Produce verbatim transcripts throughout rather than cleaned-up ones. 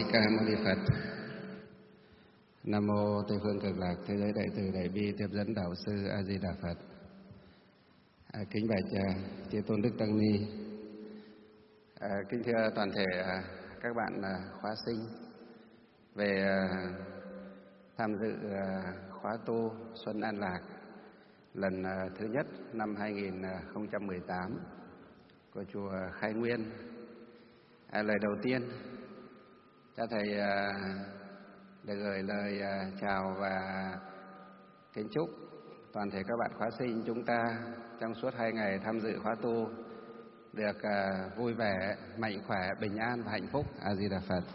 Ca Mâu Ni Phật. Nam mô Tây Phương Cực Lạc Thế Giới Đại Từ Đại Bi Tiếp Dẫn Đạo Sư A Di Đà Phật. À, kính bạch à, chư tôn đức tăng ni, à, kính thưa toàn thể à, các bạn à, khóa sinh về à, tham dự à, khóa tu Xuân An Lạc lần à, thứ nhất năm hai nghìn không trăm mười tám của chùa Khai Nguyên. À, lời đầu tiên, cha thầy à, được gửi lời à, chào và kính chúc toàn thể các bạn khóa sinh chúng ta trong suốt hai ngày tham dự khóa tu được à, vui vẻ, mạnh khỏe, bình an và hạnh phúc. A Di Đà Phật.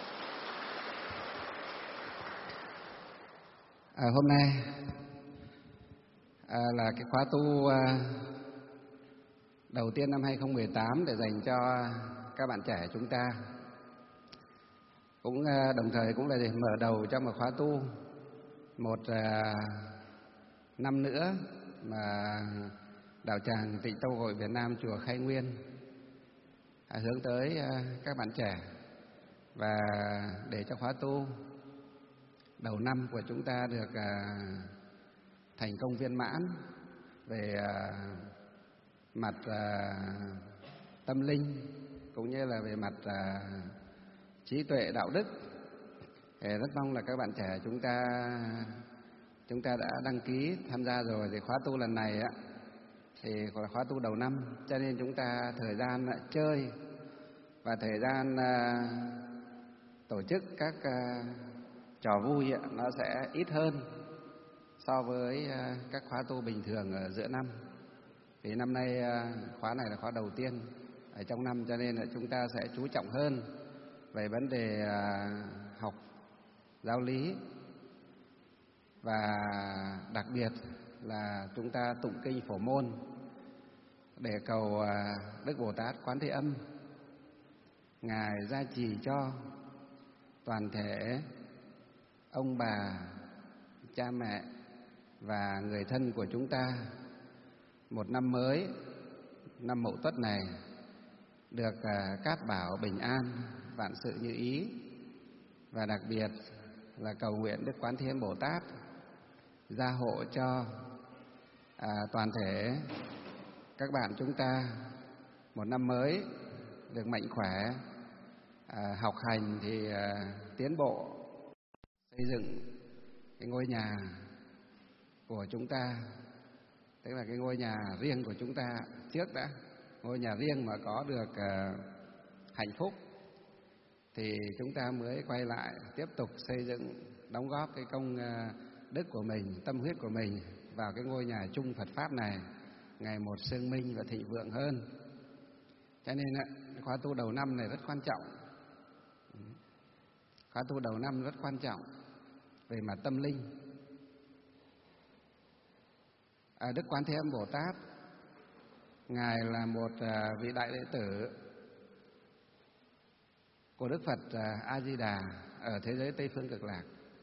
À, hôm nay à, là cái khóa tu à, đầu tiên năm hai nghìn không trăm mười tám để dành cho các bạn trẻ chúng ta, cũng à, đồng thời cũng là để mở đầu cho một khóa tu một à, năm nữa mà đạo tràng Tịnh Tông Hội Việt Nam chùa Khai Nguyên à, hướng tới à, các bạn trẻ, và để cho khóa tu đầu năm của chúng ta được à, thành công viên mãn về à, mặt à, tâm linh cũng như là về mặt à, trí tuệ đạo đức. Thì rất mong là các bạn trẻ chúng ta chúng ta đã đăng ký tham gia rồi. Thì khóa tu lần này á thì là khóa tu đầu năm, cho nên chúng ta thời gian chơi và thời gian à, tổ chức các à, trò vui á, nó sẽ ít hơn so với à, các khóa tu bình thường ở giữa năm. Vì năm nay à, khóa này là khóa đầu tiên ở trong năm, cho nên là chúng ta sẽ chú trọng hơn về vấn đề à, học giáo lý, và đặc biệt là chúng ta tụng kinh Phổ Môn để cầu à, Đức Bồ Tát Quán Thế Âm Ngài gia trì cho toàn thể ông bà, cha mẹ và người thân của chúng ta một năm mới, năm Mậu Tuất này được à, cát bảo bình an, vạn sự như ý. Và đặc biệt là cầu nguyện Đức Quán Thế Âm Bồ Tát gia hộ cho à, toàn thể các bạn chúng ta một năm mới được mạnh khỏe, à, học hành thì à, tiến bộ, xây dựng cái ngôi nhà của chúng ta, tức là cái ngôi nhà riêng của chúng ta trước đã. Ngôi nhà riêng mà có được à, hạnh phúc thì chúng ta mới quay lại tiếp tục xây dựng, đóng góp cái công à, đức của mình, tâm huyết của mình vào cái ngôi nhà chung Phật Pháp này ngày một sương minh và thịnh vượng hơn. Cho nên khóa tu đầu năm này rất quan trọng. Khóa tu đầu năm rất quan trọng về mặt tâm linh. À, Đức Quán Thế Âm Bồ Tát, Ngài là một à, vị đại đệ tử của Đức Phật à, A Di Đà ở thế giới Tây Phương Cực Lạc.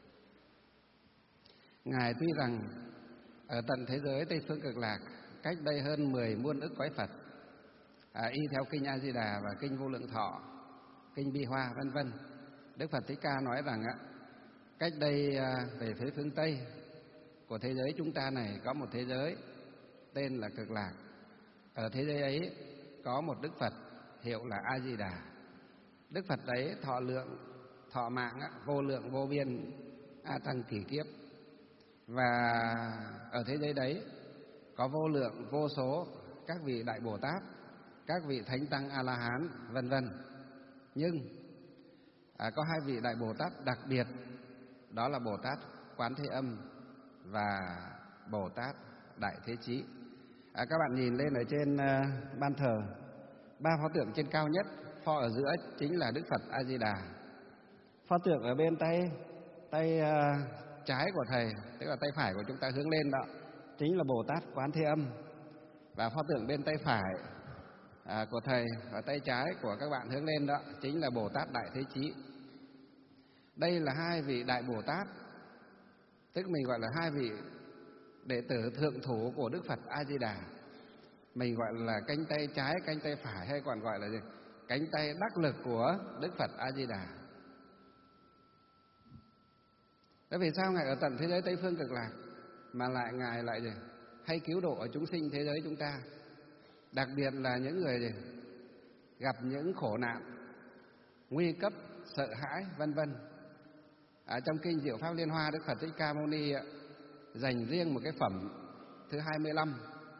Ngài tuy rằng ở tận thế giới Tây Phương Cực Lạc cách đây hơn mười muôn ức cõi Phật, à, y theo kinh A Di Đà và kinh Vô Lượng Thọ, kinh Bi Hoa vân vân, Đức Phật Thích Ca nói rằng á, cách đây à, về phía phương Tây của thế giới chúng ta này có một thế giới tên là Cực Lạc. Ở thế giới ấy có một Đức Phật hiệu là A Di Đà. Đức Phật đấy thọ lượng, thọ mạng á, vô lượng vô biên a tăng kỳ kiếp. Và ở thế giới đấy có vô lượng vô số các vị đại Bồ Tát, các vị thánh tăng A La Hán vân vân. Nhưng à, có hai vị đại Bồ Tát đặc biệt, đó là Bồ Tát Quán Thế Âm và Bồ Tát Đại Thế Chí. À, các bạn nhìn lên ở trên uh, ban thờ, ba pho tượng trên cao nhất, pho ở giữa chính là Đức Phật A Di Đà. Pho tượng ở bên tay tay uh, trái của thầy, tức là tay phải của chúng ta hướng lên đó, chính là Bồ Tát Quán Thế Âm. Và pho tượng bên tay phải à, của thầy và tay trái của các bạn hướng lên đó chính là Bồ Tát Đại Thế Chí. Đây là hai vị đại Bồ Tát, tức mình gọi là hai vị đệ tử thượng thủ của Đức Phật A Di Đà. Mình gọi là cánh tay trái, cánh tay phải, hay còn gọi là gì? Cánh tay đắc lực của Đức Phật A Di Đà. Thế vì sao Ngài ở tận thế giới Tây Phương Cực Lạc mà lại Ngài lại gì? Hay cứu độ ở chúng sinh thế giới chúng ta, đặc biệt là những người gì? Gặp những khổ nạn, nguy cấp, sợ hãi, vân vân. Ở trong kinh Diệu Pháp Liên Hoa, Đức Phật Thích Ca Mâu Ni dành riêng một cái phẩm thứ hai mươi lăm.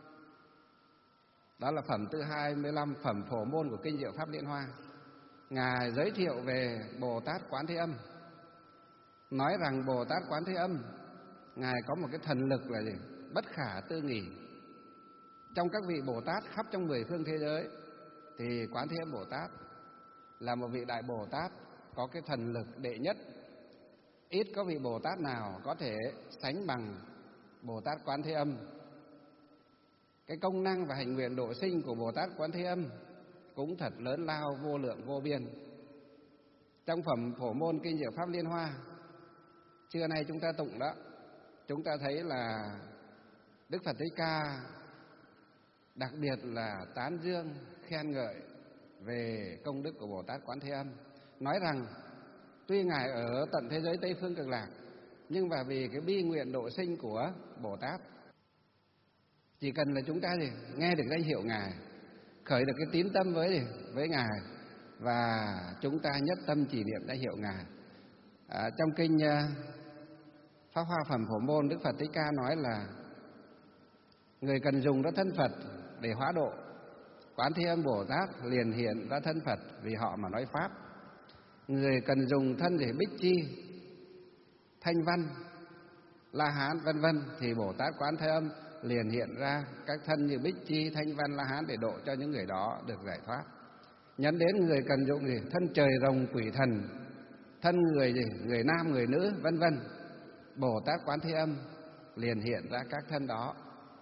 Đó là phẩm thứ hai mươi lăm, phẩm phổ môn của kinh Diệu Pháp Liên Hoa. Ngài giới thiệu về Bồ Tát Quán Thế Âm, nói rằng Bồ Tát Quán Thế Âm Ngài có một cái thần lực là gì? Bất khả tư nghì. Trong các vị Bồ Tát khắp trong mười phương thế giới thì Quán Thế Âm Bồ Tát là một vị đại Bồ Tát có cái thần lực đệ nhất. Ít có vị Bồ Tát nào có thể sánh bằng Bồ Tát Quán Thế Âm. Cái công năng và hành nguyện độ sinh của Bồ Tát Quán Thế Âm cũng thật lớn lao, vô lượng vô biên. Trong phẩm phổ môn kinh Diệu Pháp Liên Hoa trưa nay chúng ta tụng đó, chúng ta thấy là Đức Phật Thích Ca đặc biệt là tán dương, khen ngợi về công đức của Bồ Tát Quán Thế Âm, nói rằng tuy Ngài ở tận thế giới Tây Phương Cực Lạc, nhưng mà vì cái bi nguyện độ sinh của Bồ Tát, chỉ cần là chúng ta gì nghe được danh hiệu Ngài, khởi được cái tín tâm với gì với Ngài, và chúng ta nhất tâm chỉ niệm danh hiệu Ngài. À, trong kinh uh, Pháp Hoa Phẩm Phổ Môn, Đức Phật Thích Ca nói là người cần dùng ra thân Phật để hóa độ, Quán Thế Âm Bồ Tát liền hiện ra thân Phật vì họ mà nói pháp. Người cần dùng thân để Bích Chi, Thanh Văn, La Hán vân vân thì Bồ Tát Quán Thế Âm liền hiện ra các thân như Bích Chi, Thanh Văn, La Hán để độ cho những người đó được giải thoát. Nhấn đến người cần dụng gì? Thân trời rồng quỷ thần, thân người gì? Người nam, người nữ vân vân. Bồ Tát Quán Thế Âm liền hiện ra các thân đó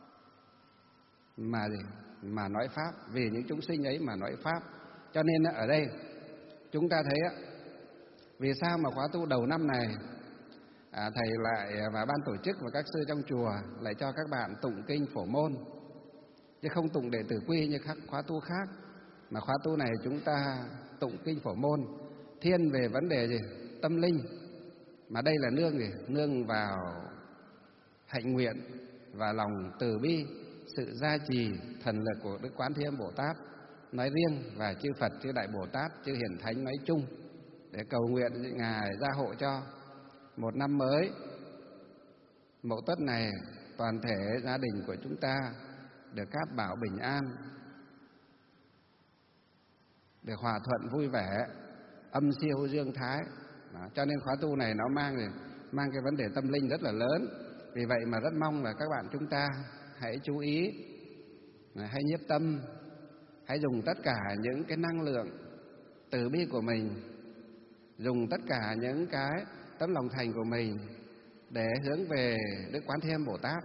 mà gì? Mà nói pháp, vì những chúng sinh ấy mà nói pháp. Cho nên ở đây chúng ta thấy á, vì sao mà khóa tu đầu năm này à, thầy lại và ban tổ chức và các sư trong chùa lại cho các bạn tụng kinh phổ môn, chứ không tụng đệ tử quy như các khóa tu khác, mà khóa tu này chúng ta tụng kinh phổ môn thiên về vấn đề gì? Tâm linh, mà đây là nương gì? Nương vào hạnh nguyện và lòng từ bi, sự gia trì thần lực của Đức Quán Thế Âm Bồ Tát nói riêng và chư Phật, chư Đại Bồ Tát, chư Hiển Thánh nói chung, để cầu nguyện Ngài gia hộ cho một năm mới Mậu Tuất này toàn thể gia đình của chúng ta được cát bảo bình an, được hòa thuận vui vẻ, âm siêu dương thái. Đó, cho nên khóa tu này nó mang mang cái vấn đề tâm linh rất là lớn. Vì vậy mà rất mong là các bạn chúng ta hãy chú ý, hãy nhiếp tâm, hãy dùng tất cả những cái năng lượng từ bi của mình, dùng tất cả những cái tấm lòng thành của mình để hướng về Đức Quán Thế Âm Bồ Tát,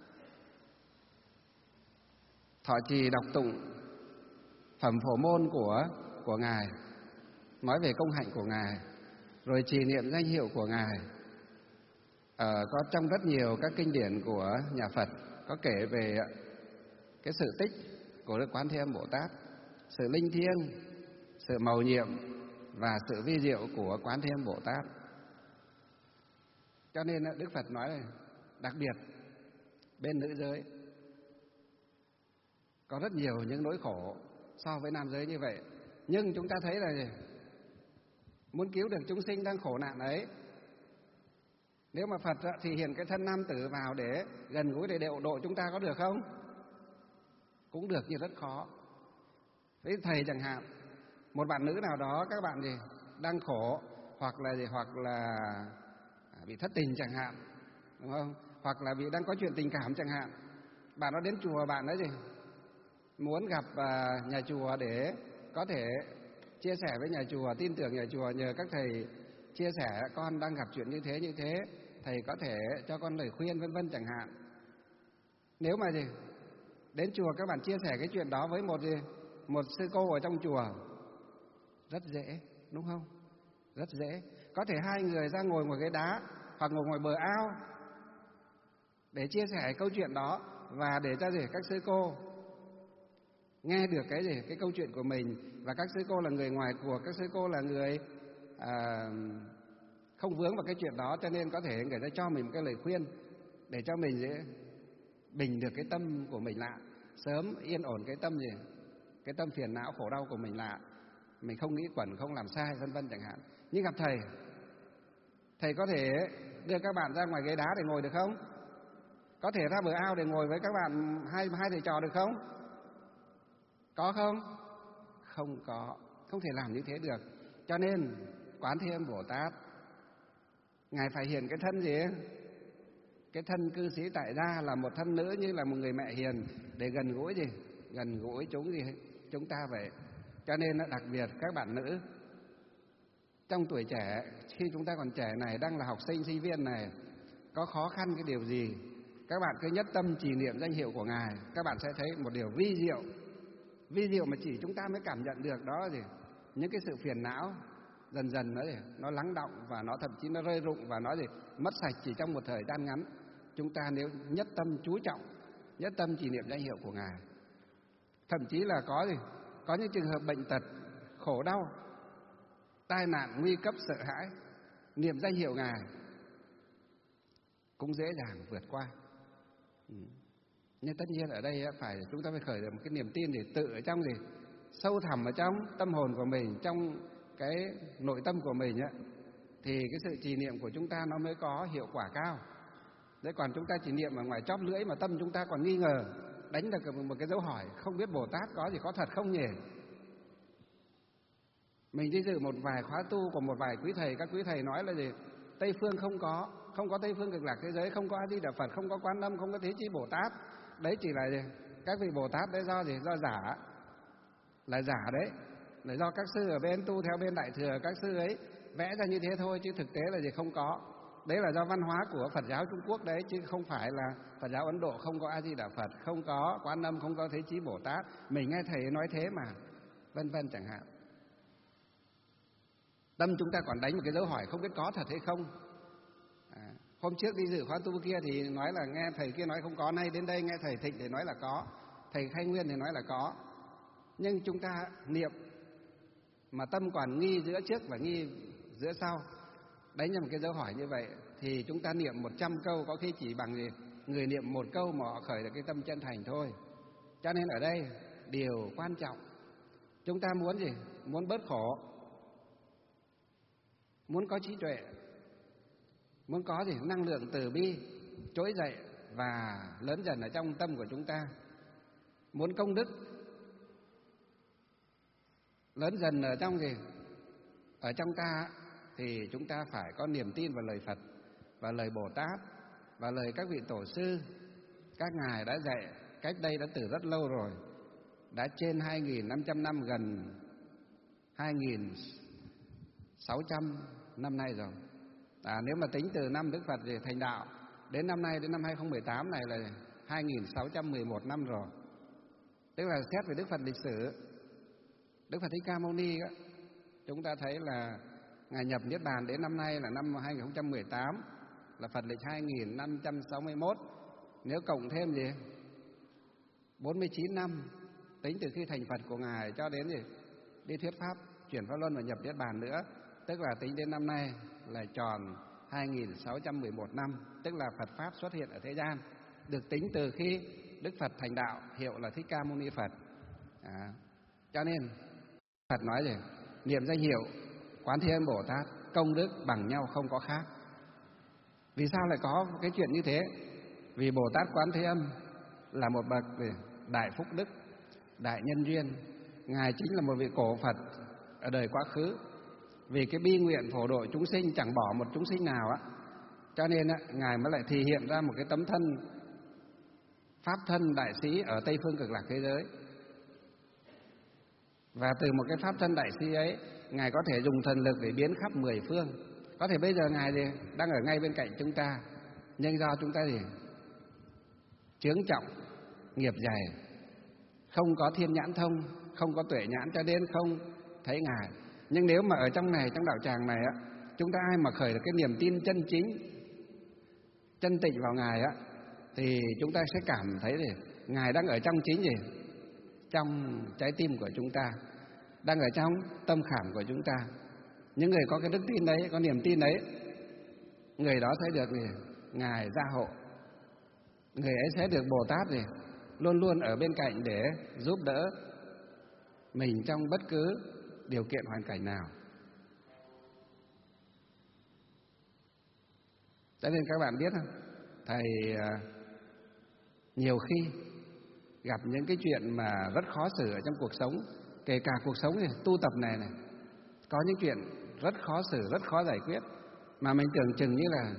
thọ trì đọc tụng phẩm phổ môn của của Ngài, nói về công hạnh của Ngài, rồi trì niệm danh hiệu của Ngài. Ờ, có trong rất nhiều các kinh điển của nhà Phật có kể về cái sự tích của Đức Quán Thế Âm Bồ Tát, sự linh thiêng, sự mầu nhiệm và sự vi diệu của Quán Thế Âm Bồ Tát. Cho nên Đức Phật nói là đặc biệt bên nữ giới có rất nhiều những nỗi khổ so với nam giới như vậy, nhưng chúng ta thấy là gì? Muốn cứu được chúng sinh đang khổ nạn ấy, nếu mà Phật thì hiện cái thân nam tử vào để gần gũi để độ độ chúng ta, có được không? Cũng được nhưng rất khó. Với thầy chẳng hạn, một bạn nữ nào đó các bạn gì đang khổ, hoặc là gì hoặc là bị thất tình chẳng hạn, đúng không? Hoặc là bị đang có chuyện tình cảm chẳng hạn, bạn nó đến chùa, bạn ấy gì muốn gặp uh, nhà chùa để có thể chia sẻ với nhà chùa, tin tưởng nhà chùa, nhờ các thầy chia sẻ con đang gặp chuyện như thế như thế, thầy có thể cho con lời khuyên vân vân chẳng hạn. Nếu mà gì đến chùa các bạn chia sẻ cái chuyện đó với một gì một sư cô ở trong chùa, rất dễ, đúng không? Rất dễ. Có thể hai người ra ngồi ngoài ghế đá hoặc ngồi ngoài bờ ao để chia sẻ câu chuyện đó, và để cho gì các sư cô nghe được cái gì cái câu chuyện của mình, và các sư cô là người ngoài cuộc, các sư cô là người à, không vướng vào cái chuyện đó, cho nên có thể người ta cho mình một cái lời khuyên để cho mình dễ bình được cái tâm của mình lại, sớm yên ổn cái tâm gì, cái tâm phiền não khổ đau của mình lại, mình không nghĩ quẩn, không làm sai, vân vân chẳng hạn. Nhưng gặp thầy, thầy có thể đưa các bạn ra ngoài ghế đá để ngồi được không? Có thể ra bờ ao để ngồi với các bạn hai hai thầy trò được không? Có không? Không có, không thể làm như thế được. Cho nên Quán Thế Âm Bồ Tát ngài phải hiện cái thân gì? Cái thân cư sĩ tại gia là một thân nữ, như là một người mẹ hiền để gần gũi gì? Gần gũi chúng gì? Chúng ta vậy. Cho nên đặc biệt các bạn nữ trong tuổi trẻ, khi chúng ta còn trẻ này, đang là học sinh sinh viên này, có khó khăn cái điều gì, các bạn cứ nhất tâm trì niệm danh hiệu của ngài, các bạn sẽ thấy một điều vi diệu. Vi diệu mà chỉ chúng ta mới cảm nhận được, đó là gì? Những cái sự phiền não dần dần nó gì? Nó lắng động và nó thậm chí nó rơi rụng và nó gì? Mất sạch chỉ trong một thời gian ngắn. Chúng ta nếu nhất tâm chú trọng, nhất tâm trì niệm danh hiệu của ngài, thậm chí là có gì? Có những trường hợp bệnh tật, khổ đau, tai nạn, nguy cấp, sợ hãi, niệm danh hiệu ngài cũng dễ dàng vượt qua. Ừ. Nhưng tất nhiên ở đây phải chúng ta phải khởi được một cái niềm tin để tự ở trong gì? Sâu thẳm ở trong tâm hồn của mình, trong cái nội tâm của mình ấy, thì cái sự trì niệm của chúng ta nó mới có hiệu quả cao. Đấy, còn chúng ta trì niệm ở ngoài chóp lưỡi mà tâm chúng ta còn nghi ngờ, đánh được một cái dấu hỏi, không biết Bồ Tát có gì có thật không nhỉ? Mình đi dự một vài khóa tu của một vài quý thầy, các quý thầy nói là gì? Tây phương không có, không có Tây phương Cực Lạc thế giới, không có A Di Đà Phật, không có Quan Âm, không có Thế Chí Bồ Tát. Đấy chỉ là gì? Các vị Bồ Tát đấy do gì? Do giả, là giả đấy, là do các sư ở bên tu theo bên Đại Thừa, các sư ấy vẽ ra như thế thôi, chứ thực tế là gì? Không có. Đấy là do văn hóa của Phật giáo Trung Quốc đấy, chứ không phải là Phật giáo Ấn Độ không có A Di Đà Phật, không có Quan Âm, không có Thế Chí Bồ Tát. Mình nghe thầy nói thế mà, vân vân chẳng hạn. Tâm chúng ta còn đánh một cái dấu hỏi không biết có thật hay không. À, hôm trước đi dự khóa tu kia thì nói là nghe thầy kia nói không có, nay đến đây nghe thầy Thịnh thì nói là có, thầy Khai Nguyên thì nói là có. Nhưng chúng ta niệm mà tâm còn nghi giữa trước và nghi giữa sau, đánh ra một cái dấu hỏi như vậy, thì chúng ta niệm một trăm câu có khi chỉ bằng gì người niệm một câu mà họ khởi được cái tâm chân thành thôi. Cho nên ở đây điều quan trọng, chúng ta muốn gì? Muốn bớt khổ, muốn có trí tuệ, muốn có gì? Năng lượng từ bi trỗi dậy và lớn dần ở trong tâm của chúng ta, muốn công đức lớn dần ở trong gì? Ở trong ta, thì chúng ta phải có niềm tin vào lời Phật, và lời Bồ Tát, và lời các vị tổ sư. Các ngài đã dạy cách đây đã từ rất lâu rồi, đã trên hai nghìn năm trăm năm, gần hai nghìn sáu trăm năm nay rồi. À, nếu mà tính từ năm Đức Phật thành đạo đến năm nay, đến năm hai không một tám này là hai nghìn sáu trăm mười một năm rồi. Tức là xét về Đức Phật lịch sử, Đức Phật Thích Ca Mâu Ni đó, chúng ta thấy là ngài nhập Niết Bàn đến năm nay là năm hai không một tám, là Phật lịch hai nghìn năm trăm sáu mươi mốt. Nếu cộng thêm gì bốn mươi chín năm tính từ khi thành Phật của ngài cho đến gì đi thuyết pháp, chuyển pháp luân và nhập Niết Bàn nữa, tức là tính đến năm nay là tròn hai nghìn sáu trăm mười một năm, tức là Phật pháp xuất hiện ở thế gian, được tính từ khi Đức Phật thành đạo, hiệu là Thích Ca Mâu Ni Phật. À, cho nên Phật nói gì? Niệm danh hiệu Quán Thế Âm Bồ Tát công đức bằng nhau không có khác. Vì sao lại có cái chuyện như thế? Vì Bồ Tát Quán Thế Âm là một bậc đại phúc đức, đại nhân duyên. Ngài chính là một vị cổ Phật ở đời quá khứ. Vì cái bi nguyện phổ độ chúng sinh, chẳng bỏ một chúng sinh nào á, cho nên á, ngài mới lại thể hiện ra một cái tấm thân pháp thân đại sĩ ở Tây phương Cực Lạc thế giới. Và từ một cái pháp thân đại sĩ ấy, ngài có thể dùng thần lực để biến khắp mười phương. Có thể bây giờ ngài thì đang ở ngay bên cạnh chúng ta, nhưng do chúng ta gì chướng trọng, nghiệp dày, không có thiên nhãn thông, không có tuệ nhãn, cho nên không thấy ngài. Nhưng nếu mà ở trong này, trong đạo tràng này á, chúng ta ai mà khởi được cái niềm tin chân chính, chân tịnh vào ngài á, thì chúng ta sẽ cảm thấy thì ngài đang ở trong chính gì, trong trái tim của chúng ta, đang ở trong tâm khảm của chúng ta. Những người có cái đức tin đấy, có niềm tin đấy, người đó sẽ được gì? Ngài gia hộ. Người ấy sẽ được Bồ Tát gì? Luôn luôn ở bên cạnh để giúp đỡ mình trong bất cứ điều kiện hoàn cảnh nào. Cho nên các bạn biết không, thầy nhiều khi gặp những cái chuyện mà rất khó xử ở trong cuộc sống, kể cả cuộc sống này, tu tập này này, có những chuyện rất khó xử, rất khó giải quyết, mà mình tưởng chừng như là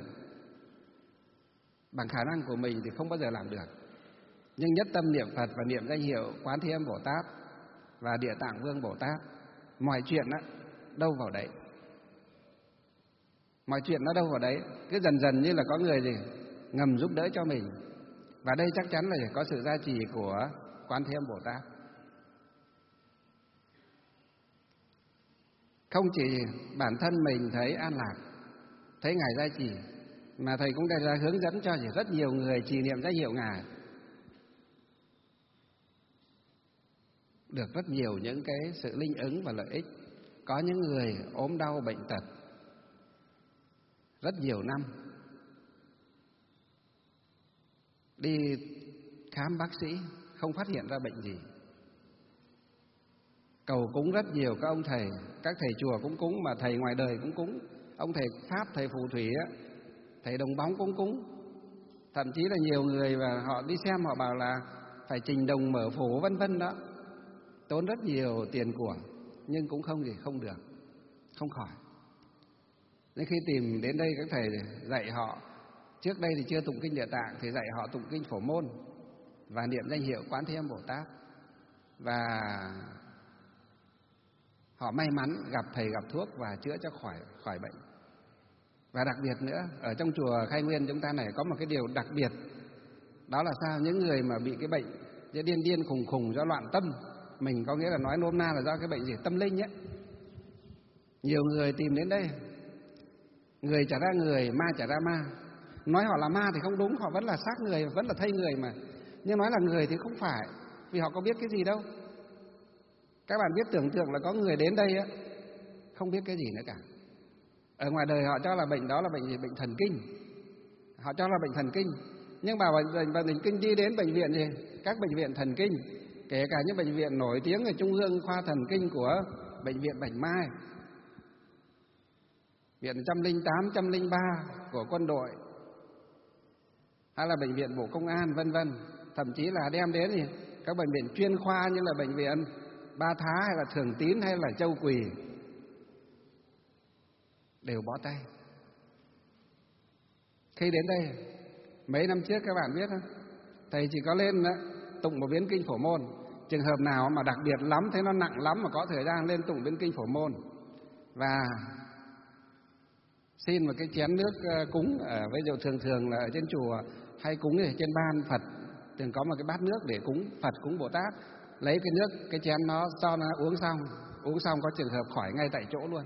bằng khả năng của mình thì không bao giờ làm được. Nhưng nhất tâm niệm Phật và niệm danh hiệu Quán Thế Âm Bồ Tát và Địa Tạng Vương Bồ Tát, mọi chuyện á, đâu vào đấy. Mọi chuyện nó đâu vào đấy, cứ dần dần như là có người gì ngầm giúp đỡ cho mình. Và đây chắc chắn là có sự gia trì của Quán Thế Âm Bồ Tát. Không chỉ bản thân mình thấy an lạc, thấy Ngài gia trì, mà thầy cũng đã ra hướng dẫn cho rất nhiều người trì niệm danh hiệu Ngài, được rất nhiều những cái sự linh ứng và lợi ích. Có những người ốm đau bệnh tật rất nhiều năm, đi khám bác sĩ không phát hiện ra bệnh gì, cầu cúng rất nhiều các ông thầy, các thầy chùa cũng cúng, mà thầy ngoài đời cũng cúng, ông thầy Pháp, thầy phù thủy á, thầy đồng bóng cũng cúng. Thậm chí là nhiều người và họ đi xem họ bảo là phải trình đồng mở phổ vân vân đó, tốn rất nhiều tiền của, nhưng cũng không gì không được, không khỏi. Nên khi tìm đến đây các thầy dạy họ, trước đây thì chưa tụng kinh Địa Tạng thì dạy họ tụng kinh Phổ Môn và niệm danh hiệu Quán Thế Âm Bồ Tát, và họ may mắn gặp thầy gặp thuốc và chữa cho khỏi khỏi bệnh. Và đặc biệt nữa, ở trong chùa Khai Nguyên chúng ta này có một cái điều đặc biệt, đó là sao? Những người mà bị cái bệnh điên điên khùng khùng do loạn tâm, mình có nghĩa là nói nôm na là do cái bệnh gì tâm linh ấy, nhiều người tìm đến đây, người trả ra người, ma trả ra ma. Nói họ là ma thì không đúng, họ vẫn là xác người, vẫn là thây người mà, nhưng nói là người thì không phải, vì họ có biết cái gì đâu. Các bạn biết tưởng tượng là có người đến đây á, không biết cái gì nữa cả. Ở ngoài đời họ cho là bệnh đó là bệnh gì? Bệnh thần kinh. Họ cho là bệnh thần kinh. Nhưng mà bệnh, bệnh thần kinh đi đến bệnh viện gì? Các bệnh viện thần kinh, kể cả những bệnh viện nổi tiếng ở Trung ương khoa thần kinh của bệnh viện Bạch Mai, viện một trăm lẻ tám, một trăm lẻ ba của quân đội, hay là bệnh viện Bộ Công an vân vân, thậm chí là đem đến gì? Các bệnh viện chuyên khoa như là bệnh viện Ba Thá hay là Thường Tín hay là Châu Quỳ, đều bó tay. Khi đến đây mấy năm trước các bạn biết không, thầy chỉ có lên đó, tụng một biến kinh Phổ Môn. Trường hợp nào mà đặc biệt lắm, thấy nó nặng lắm mà có thời gian lên tụng biến kinh Phổ Môn và xin một cái chén nước cúng. Ở ví dụ thường thường là ở trên chùa hay cúng ở trên ban Phật thường có một cái bát nước để cúng Phật, cúng Bồ Tát, lấy cái nước, cái chén nó cho nó uống xong, uống xong có trường hợp khỏi ngay tại chỗ luôn.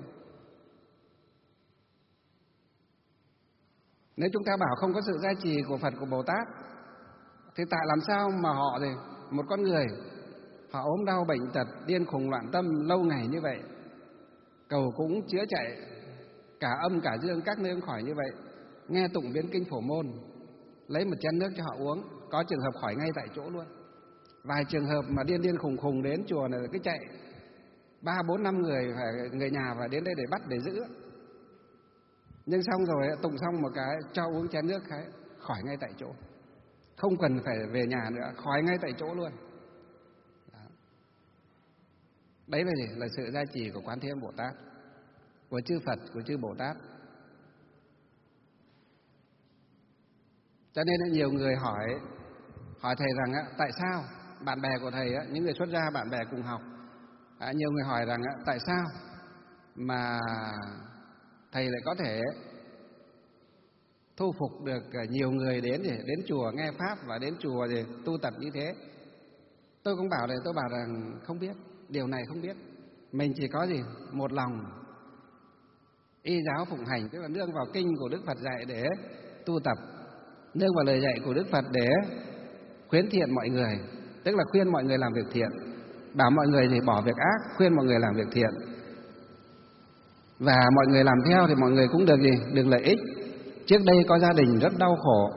Nếu chúng ta bảo không có sự gia trì của Phật, của Bồ Tát, thì tại làm sao mà họ thì một con người họ ốm đau bệnh tật, điên khùng loạn tâm lâu ngày như vậy, cầu cúng chữa chạy cả âm cả dương các nơi khỏi như vậy, nghe tụng biến kinh Phổ Môn, lấy một chén nước cho họ uống, có trường hợp khỏi ngay tại chỗ luôn. Vài trường hợp mà điên điên khùng khùng đến chùa này cứ chạy ba bốn năm người phải người nhà phải đến đây để bắt để giữ, nhưng xong rồi tụng xong một cái cho uống chén nước cái khỏi ngay tại chỗ, không cần phải về nhà nữa, khỏi ngay tại chỗ luôn. Đó. Đấy là gì? Là sự gia trì của Quán Thế Âm Bồ Tát, của chư Phật, của chư Bồ Tát. Cho nên là nhiều người hỏi hỏi thầy rằng á, tại sao bạn bè của thầy á, những người xuất gia bạn bè cùng học, à, nhiều người hỏi rằng á, tại sao mà thầy lại có thể thu phục được nhiều người đến để đến chùa nghe pháp và đến chùa để tu tập như thế. Tôi cũng bảo này, tôi bảo rằng không biết, điều này không biết. Mình chỉ có gì một lòng y giáo phụng hành, tức là nương vào kinh của Đức Phật dạy để tu tập, nương vào lời dạy của Đức Phật để khuyến thiện mọi người, tức là khuyên mọi người làm việc thiện, bảo mọi người thì bỏ việc ác, khuyên mọi người làm việc thiện, và mọi người làm theo thì mọi người cũng được gì? Được lợi ích. Trước đây có gia đình rất đau khổ,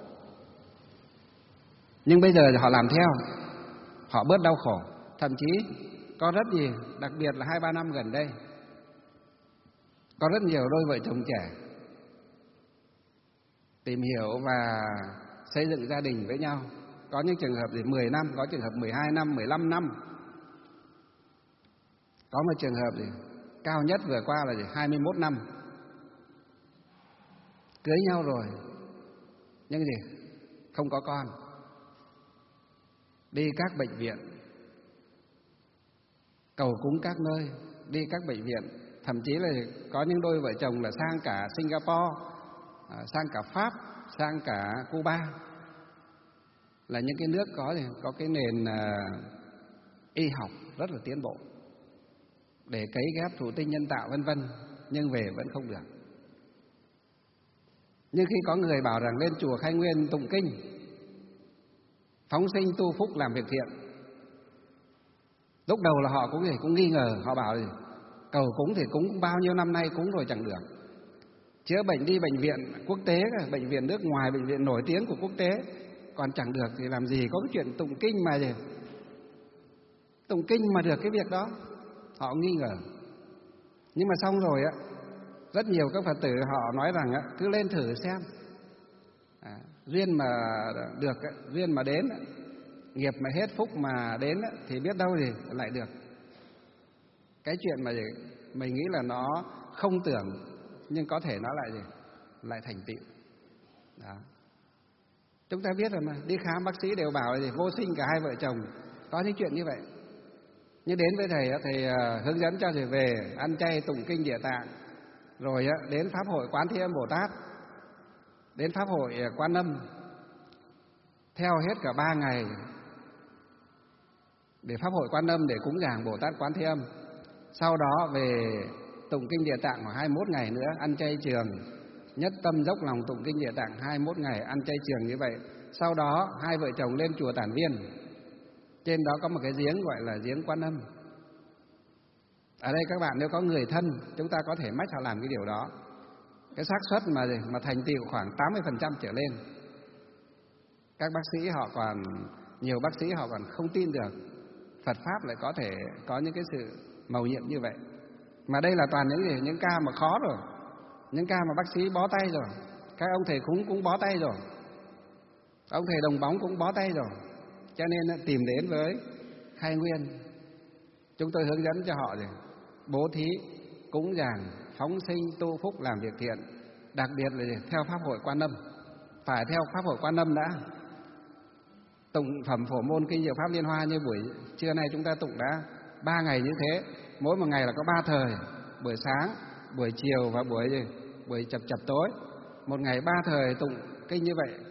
nhưng bây giờ họ làm theo, họ bớt đau khổ. Thậm chí có rất nhiều, đặc biệt là hai ba năm gần đây, có rất nhiều đôi vợ chồng trẻ tìm hiểu và xây dựng gia đình với nhau. Có những trường hợp thì mười năm, có trường hợp mười hai năm, mười lăm năm. Có một trường hợp thì cao nhất vừa qua là hai mươi mốt năm. Cưới nhau rồi, nhưng gì? Không có con. Đi các bệnh viện, cầu cúng các nơi, đi các bệnh viện. Thậm chí là có những đôi vợ chồng là sang cả Singapore, sang cả Pháp, sang cả Cuba, là những cái nước có có cái nền y học rất là tiến bộ, để cấy ghép thụ tinh nhân tạo vân vân, nhưng về vẫn không được. Nhưng khi có người bảo rằng lên chùa Khai Nguyên tụng kinh, phóng sinh tu phúc làm việc thiện, lúc đầu là họ cũng gì cũng nghi ngờ, họ bảo gì cầu cúng thì cúng bao nhiêu năm nay cúng rồi chẳng được. Chữa bệnh đi bệnh viện quốc tế, bệnh viện nước ngoài, bệnh viện nổi tiếng của quốc tế còn chẳng được thì làm gì có cái chuyện tụng kinh mà gì tụng kinh mà được cái việc đó. Họ nghi ngờ. Nhưng mà xong rồi á, rất nhiều các Phật tử họ nói rằng á, cứ lên thử xem, à, duyên mà được, duyên mà đến, nghiệp mà hết phúc mà đến thì biết đâu thì lại được. Cái chuyện mà mình nghĩ là nó không tưởng, nhưng có thể nó lại gì lại thành tựu. Đó. Chúng ta biết rồi mà, đi khám bác sĩ đều bảo là gì vô sinh cả hai vợ chồng, có những chuyện như vậy. Nhưng đến với thầy, thầy hướng dẫn cho thầy về ăn chay tụng kinh Địa Tạng, rồi đến pháp hội Quán Thế Âm Bồ Tát, đến pháp hội Quan Âm, theo hết cả ba ngày để pháp hội Quan Âm để cúng dường Bồ Tát Quán Thế Âm. Sau đó về tụng kinh Địa Tạng khoảng hai mươi mốt ngày nữa, ăn chay trường, nhất tâm dốc lòng tụng kinh Địa Tạng hai mươi mốt ngày, ăn chay trường như vậy. Sau đó hai vợ chồng lên chùa Tản Viên, trên đó có một cái giếng gọi là giếng Quan Âm. Ở đây các bạn nếu có người thân, chúng ta có thể mách họ làm cái điều đó. Cái xác suất mà mà thành tựu khoảng tám mươi phần trăm trở lên. Các bác sĩ họ còn, nhiều bác sĩ họ còn không tin được Phật Pháp lại có thể có những cái sự mầu nhiệm như vậy. Mà đây là toàn những gì, những ca mà khó rồi, những ca mà bác sĩ bó tay rồi, các ông thầy cúng cũng bó tay rồi, ông thầy đồng bóng cũng bó tay rồi. Cho nên tìm đến với Khai Nguyên, chúng tôi hướng dẫn cho họ rồi bố thí, cúng dường, phóng sinh, tu phúc, làm việc thiện. Đặc biệt là theo pháp hội Quan Âm, phải theo pháp hội Quan Âm đã. Tụng phẩm Phổ Môn Kinh Diệu Pháp Liên Hoa như buổi trưa nay chúng ta tụng đã ba ngày như thế, mỗi một ngày là có ba thời, buổi sáng, buổi chiều và buổi gì? Buổi chập chập tối. Một ngày ba thời tụng kinh như vậy.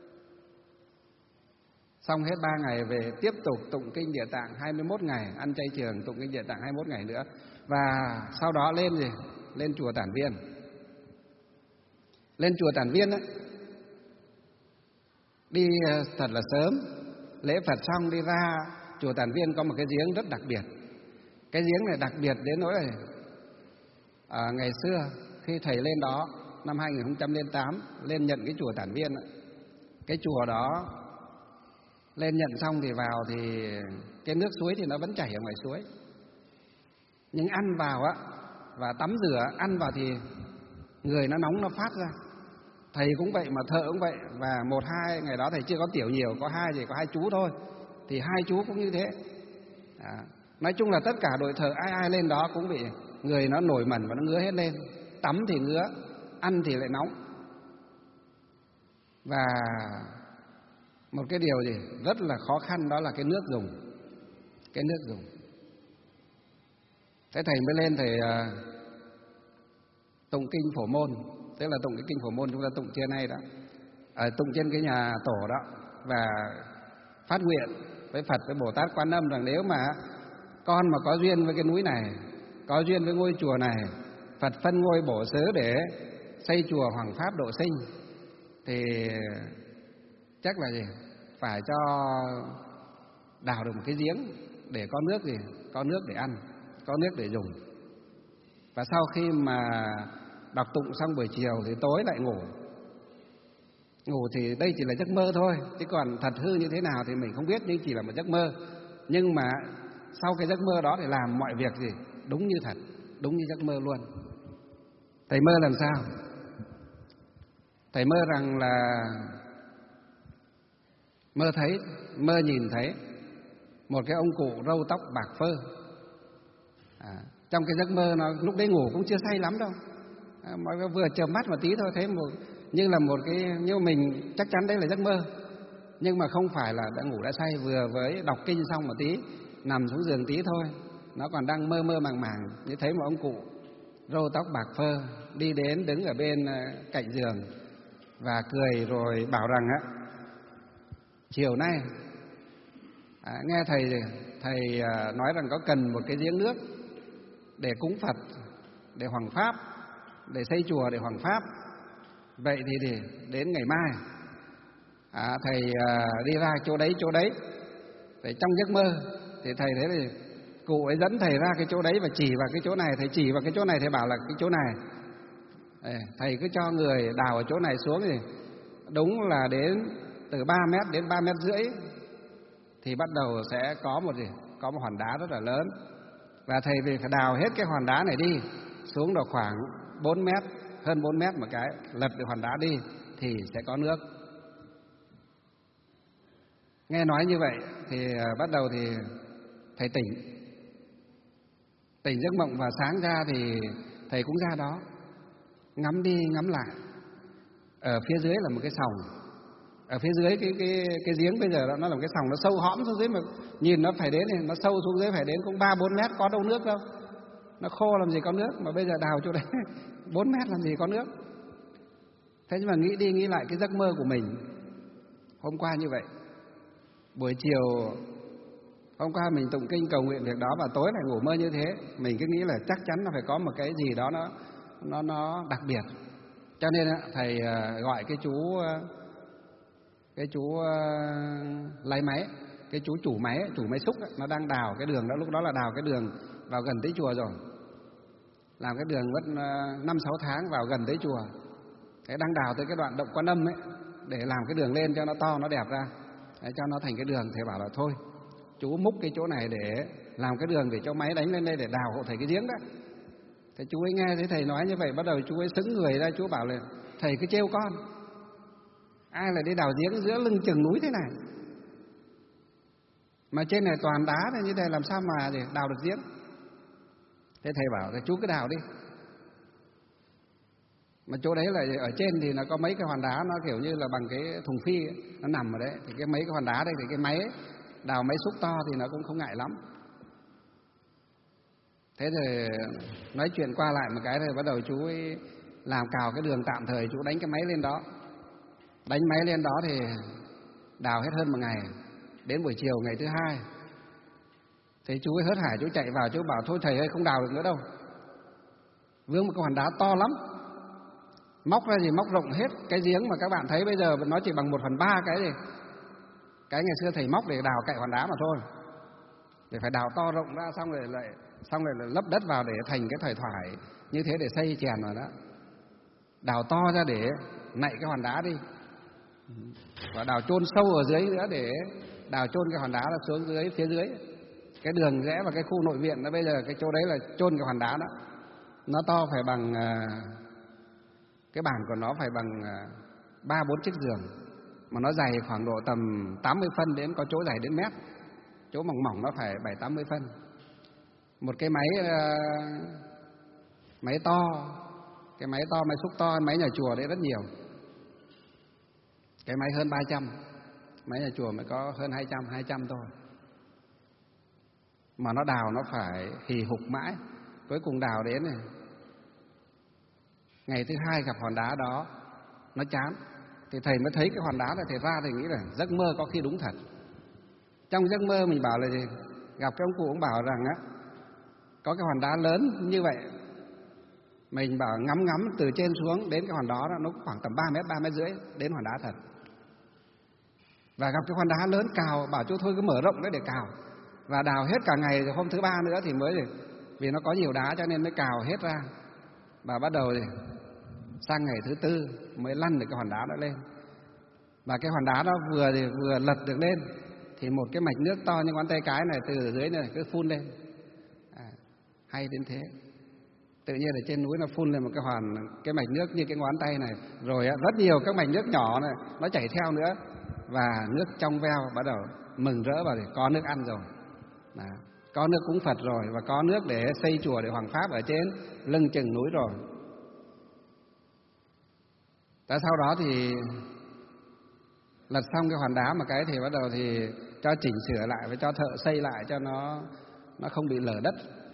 Xong hết ba ngày về tiếp tục tụng kinh Địa Tạng hai mươi mốt ngày, ăn chay trường tụng kinh Địa Tạng hai mươi mốt ngày nữa. Và sau đó lên gì? Lên chùa Tản Viên. Lên chùa Tản Viên ấy, đi thật là sớm, lễ Phật xong đi ra chùa Tản Viên có một cái giếng rất đặc biệt. Cái giếng này đặc biệt đến nỗi là à, ngày xưa khi thầy lên đó năm hai nghìn không trăm lẻ tám lên nhận cái chùa Tản Viên, cái chùa đó lên nhận xong thì vào thì cái nước suối thì nó vẫn chảy ở ngoài suối, nhưng ăn vào á và tắm rửa ăn vào thì người nó nóng nó phát ra. Thầy cũng vậy mà thợ cũng vậy, và một hai ngày đó thầy chưa có tiểu nhiều, có hai thì có hai chú thôi, thì hai chú cũng như thế. À, nói chung là tất cả đội thợ ai ai lên đó cũng bị người nó nổi mẩn và nó ngứa hết lên, tắm thì ngứa, ăn thì lại nóng. Và một cái điều gì rất là khó khăn đó là cái nước dùng, cái nước dùng. Thế thầy mới lên thầy uh, tụng kinh Phổ Môn, tức là tụng cái kinh Phổ Môn chúng ta tụng trưa nay đó, à, tụng trên cái nhà tổ đó, và phát nguyện với Phật với Bồ Tát Quan Âm rằng nếu mà con mà có duyên với cái núi này, có duyên với ngôi chùa này, Phật phân ngôi bổ xứ để xây chùa Hoàng Pháp độ sinh, thì chắc là gì phải cho đào được một cái giếng để có nước gì, có nước để ăn, có nước để dùng. Và sau khi mà đọc tụng xong buổi chiều thì tối lại ngủ, Ngủ thì đây chỉ là giấc mơ thôi, chứ còn thật hư như thế nào thì mình không biết, nhưng chỉ là một giấc mơ. Nhưng mà sau cái giấc mơ đó để làm mọi việc gì đúng như thật, đúng như giấc mơ luôn. Thầy mơ làm sao? Thầy mơ rằng là mơ thấy, mơ nhìn thấy một cái ông cụ râu tóc bạc phơ. À, trong cái giấc mơ nó lúc đấy ngủ cũng chưa say lắm đâu, à, mà vừa chợp mắt một tí thôi thấy một như là một cái, như mình chắc chắn đấy là giấc mơ, nhưng mà không phải là đã ngủ đã say, vừa với đọc kinh xong một tí nằm xuống giường tí thôi, nó còn đang mơ mơ màng màng như thấy một ông cụ râu tóc bạc phơ đi đến đứng ở bên cạnh giường và cười rồi bảo rằng á, chiều nay à, nghe thầy thầy à, nói rằng có cần một cái giếng nước để cúng Phật, để hoằng pháp, để xây chùa để hoằng pháp. Vậy thì, thì đến ngày mai à, thầy à, đi ra chỗ đấy chỗ đấy. Thì trong giấc mơ thì thầy thấy thì cụ ấy dẫn thầy ra cái chỗ đấy và chỉ vào cái chỗ này. Thầy chỉ vào cái chỗ này, thầy bảo là cái chỗ này. Thầy cứ cho người đào ở chỗ này xuống thì đúng là đến từ ba mét đến ba mét rưỡi thì bắt đầu sẽ có một gì có một hòn đá rất là lớn, và thầy vì phải đào hết cái hòn đá này đi xuống được khoảng bốn mét, hơn bốn mét một cái, lật được hòn đá đi thì sẽ có nước. Nghe nói như vậy thì bắt đầu thì thầy tỉnh tỉnh giấc mộng, và sáng ra thì thầy cũng ra đó ngắm đi ngắm lại. Ở phía dưới là một cái sòng, ở phía dưới cái cái cái giếng bây giờ nó là một cái sòng, nó sâu hõm xuống dưới, mà nhìn nó phải đến thì nó sâu xuống dưới phải đến cũng ba bốn mét, có đâu nước đâu, nó khô làm gì có nước, mà bây giờ đào chỗ đấy bốn mét làm gì có nước. Thế nhưng mà nghĩ đi nghĩ lại cái giấc mơ của mình hôm qua như vậy, buổi chiều hôm qua mình tụng kinh cầu nguyện việc đó, và tối lại ngủ mơ như thế, mình cứ nghĩ là chắc chắn là phải có một cái gì đó nó nó nó đặc biệt. Cho nên thầy gọi cái chú cái chú lái máy, cái chú chủ máy chủ máy xúc ấy, nó đang đào cái đường đó, lúc đó là đào cái đường vào gần tới chùa rồi, làm cái đường mất năm sáu tháng vào gần tới chùa. Thế đang đào tới cái đoạn động Quan Âm ấy để làm cái đường lên cho nó to nó đẹp ra, để cho nó thành cái đường. Thầy bảo là thôi chú múc cái chỗ này để làm cái đường để cho máy đánh lên đây để đào hộ thầy cái giếng đó. Thế chú ấy nghe thấy thầy nói như vậy, bắt đầu chú ấy sững người ra, chú bảo là thầy cứ trêu con, ai lại đi đào giếng giữa lưng chừng núi thế này, mà trên này toàn đá này, như thế làm sao mà để đào được giếng. Thế thầy bảo là chú cứ đào đi, mà chỗ đấy là ở trên thì nó có mấy cái hòn đá, nó kiểu như là bằng cái thùng phi ấy, nó nằm ở đấy, thì cái mấy cái hòn đá đây thì cái máy đào máy xúc to thì nó cũng không ngại lắm. Thế rồi nói chuyện qua lại một cái rồi bắt đầu chú ấy làm cào cái đường tạm thời, chú đánh cái máy lên đó. Đánh máy lên đó thì đào hết hơn một ngày. Đến buổi chiều ngày thứ hai thì chú ấy hớt hải, chú chạy vào, chú bảo thôi thầy ơi không đào được nữa đâu, vướng một cái hòn đá to lắm. Móc ra gì móc rộng hết cái giếng mà các bạn thấy bây giờ nó chỉ bằng một phần ba cái gì cái ngày xưa thầy móc để đào cạnh hòn đá mà thôi. Để phải đào to rộng ra, xong rồi lại xong rồi lại lấp đất vào để thành cái thoải thoải như thế để xây chèn vào đó. Đào to ra để nạy cái hòn đá đi, và đào chôn sâu ở dưới nữa để đào chôn cái hòn đá là xuống dưới phía dưới. Cái đường rẽ vào cái khu nội viện đó, bây giờ cái chỗ đấy là chôn cái hòn đá đó. Nó to phải bằng cái bàn của nó phải bằng ba bốn chiếc giường, mà nó dày khoảng độ tầm tám mươi phân, đến có chỗ dày đến mét, chỗ mỏng mỏng nó phải bảy tám mươi phân. Một cái máy máy to, cái máy to, máy xúc to, máy nhà chùa đấy rất nhiều. Cái máy hơn ba trăm, máy nhà chùa mới có hơn hai trăm, hai trăm thôi. Mà nó đào nó phải hì hục mãi, cuối cùng đào đến này. Ngày thứ hai gặp hòn đá đó, nó chán, thì thầy mới thấy cái hòn đá này, thầy ra thì nghĩ là giấc mơ có khi đúng thật. Trong giấc mơ mình bảo là gì? Gặp cái ông cụ, ông bảo rằng á, có cái hòn đá lớn như vậy, mình bảo ngắm ngắm từ trên xuống đến cái hòn đó, nó khoảng tầm ba mét, ba mét rưỡi đến hòn đá thật. Và gặp cái hòn đá lớn cào, bảo chú thôi cứ mở rộng đấy để cào, và đào hết cả ngày, rồi hôm thứ ba nữa thì mới, vì nó có nhiều đá cho nên mới cào hết ra. Và bắt đầu thì sang ngày thứ tư mới lăn được cái hòn đá đó lên. Và cái hòn đá đó vừa thì vừa lật được lên thì một cái mạch nước to như ngón tay cái này từ ở dưới này cứ phun lên. À, hay đến thế. Tự nhiên ở trên núi nó phun lên một cái hoàn cái mạch nước như cái ngón tay này, rồi rất nhiều các mạch nước nhỏ này nó chảy theo nữa, và nước trong veo bắt đầu mừng rỡ và có nước ăn rồi. Đó. Có nước cúng Phật rồi, và có nước để xây chùa để hoàng pháp ở trên lưng chừng núi rồi. Tại sau đó thì lật xong cái hòn đá một cái thì bắt đầu thì cho chỉnh sửa lại và cho thợ xây lại cho nó nó không bị lở đất.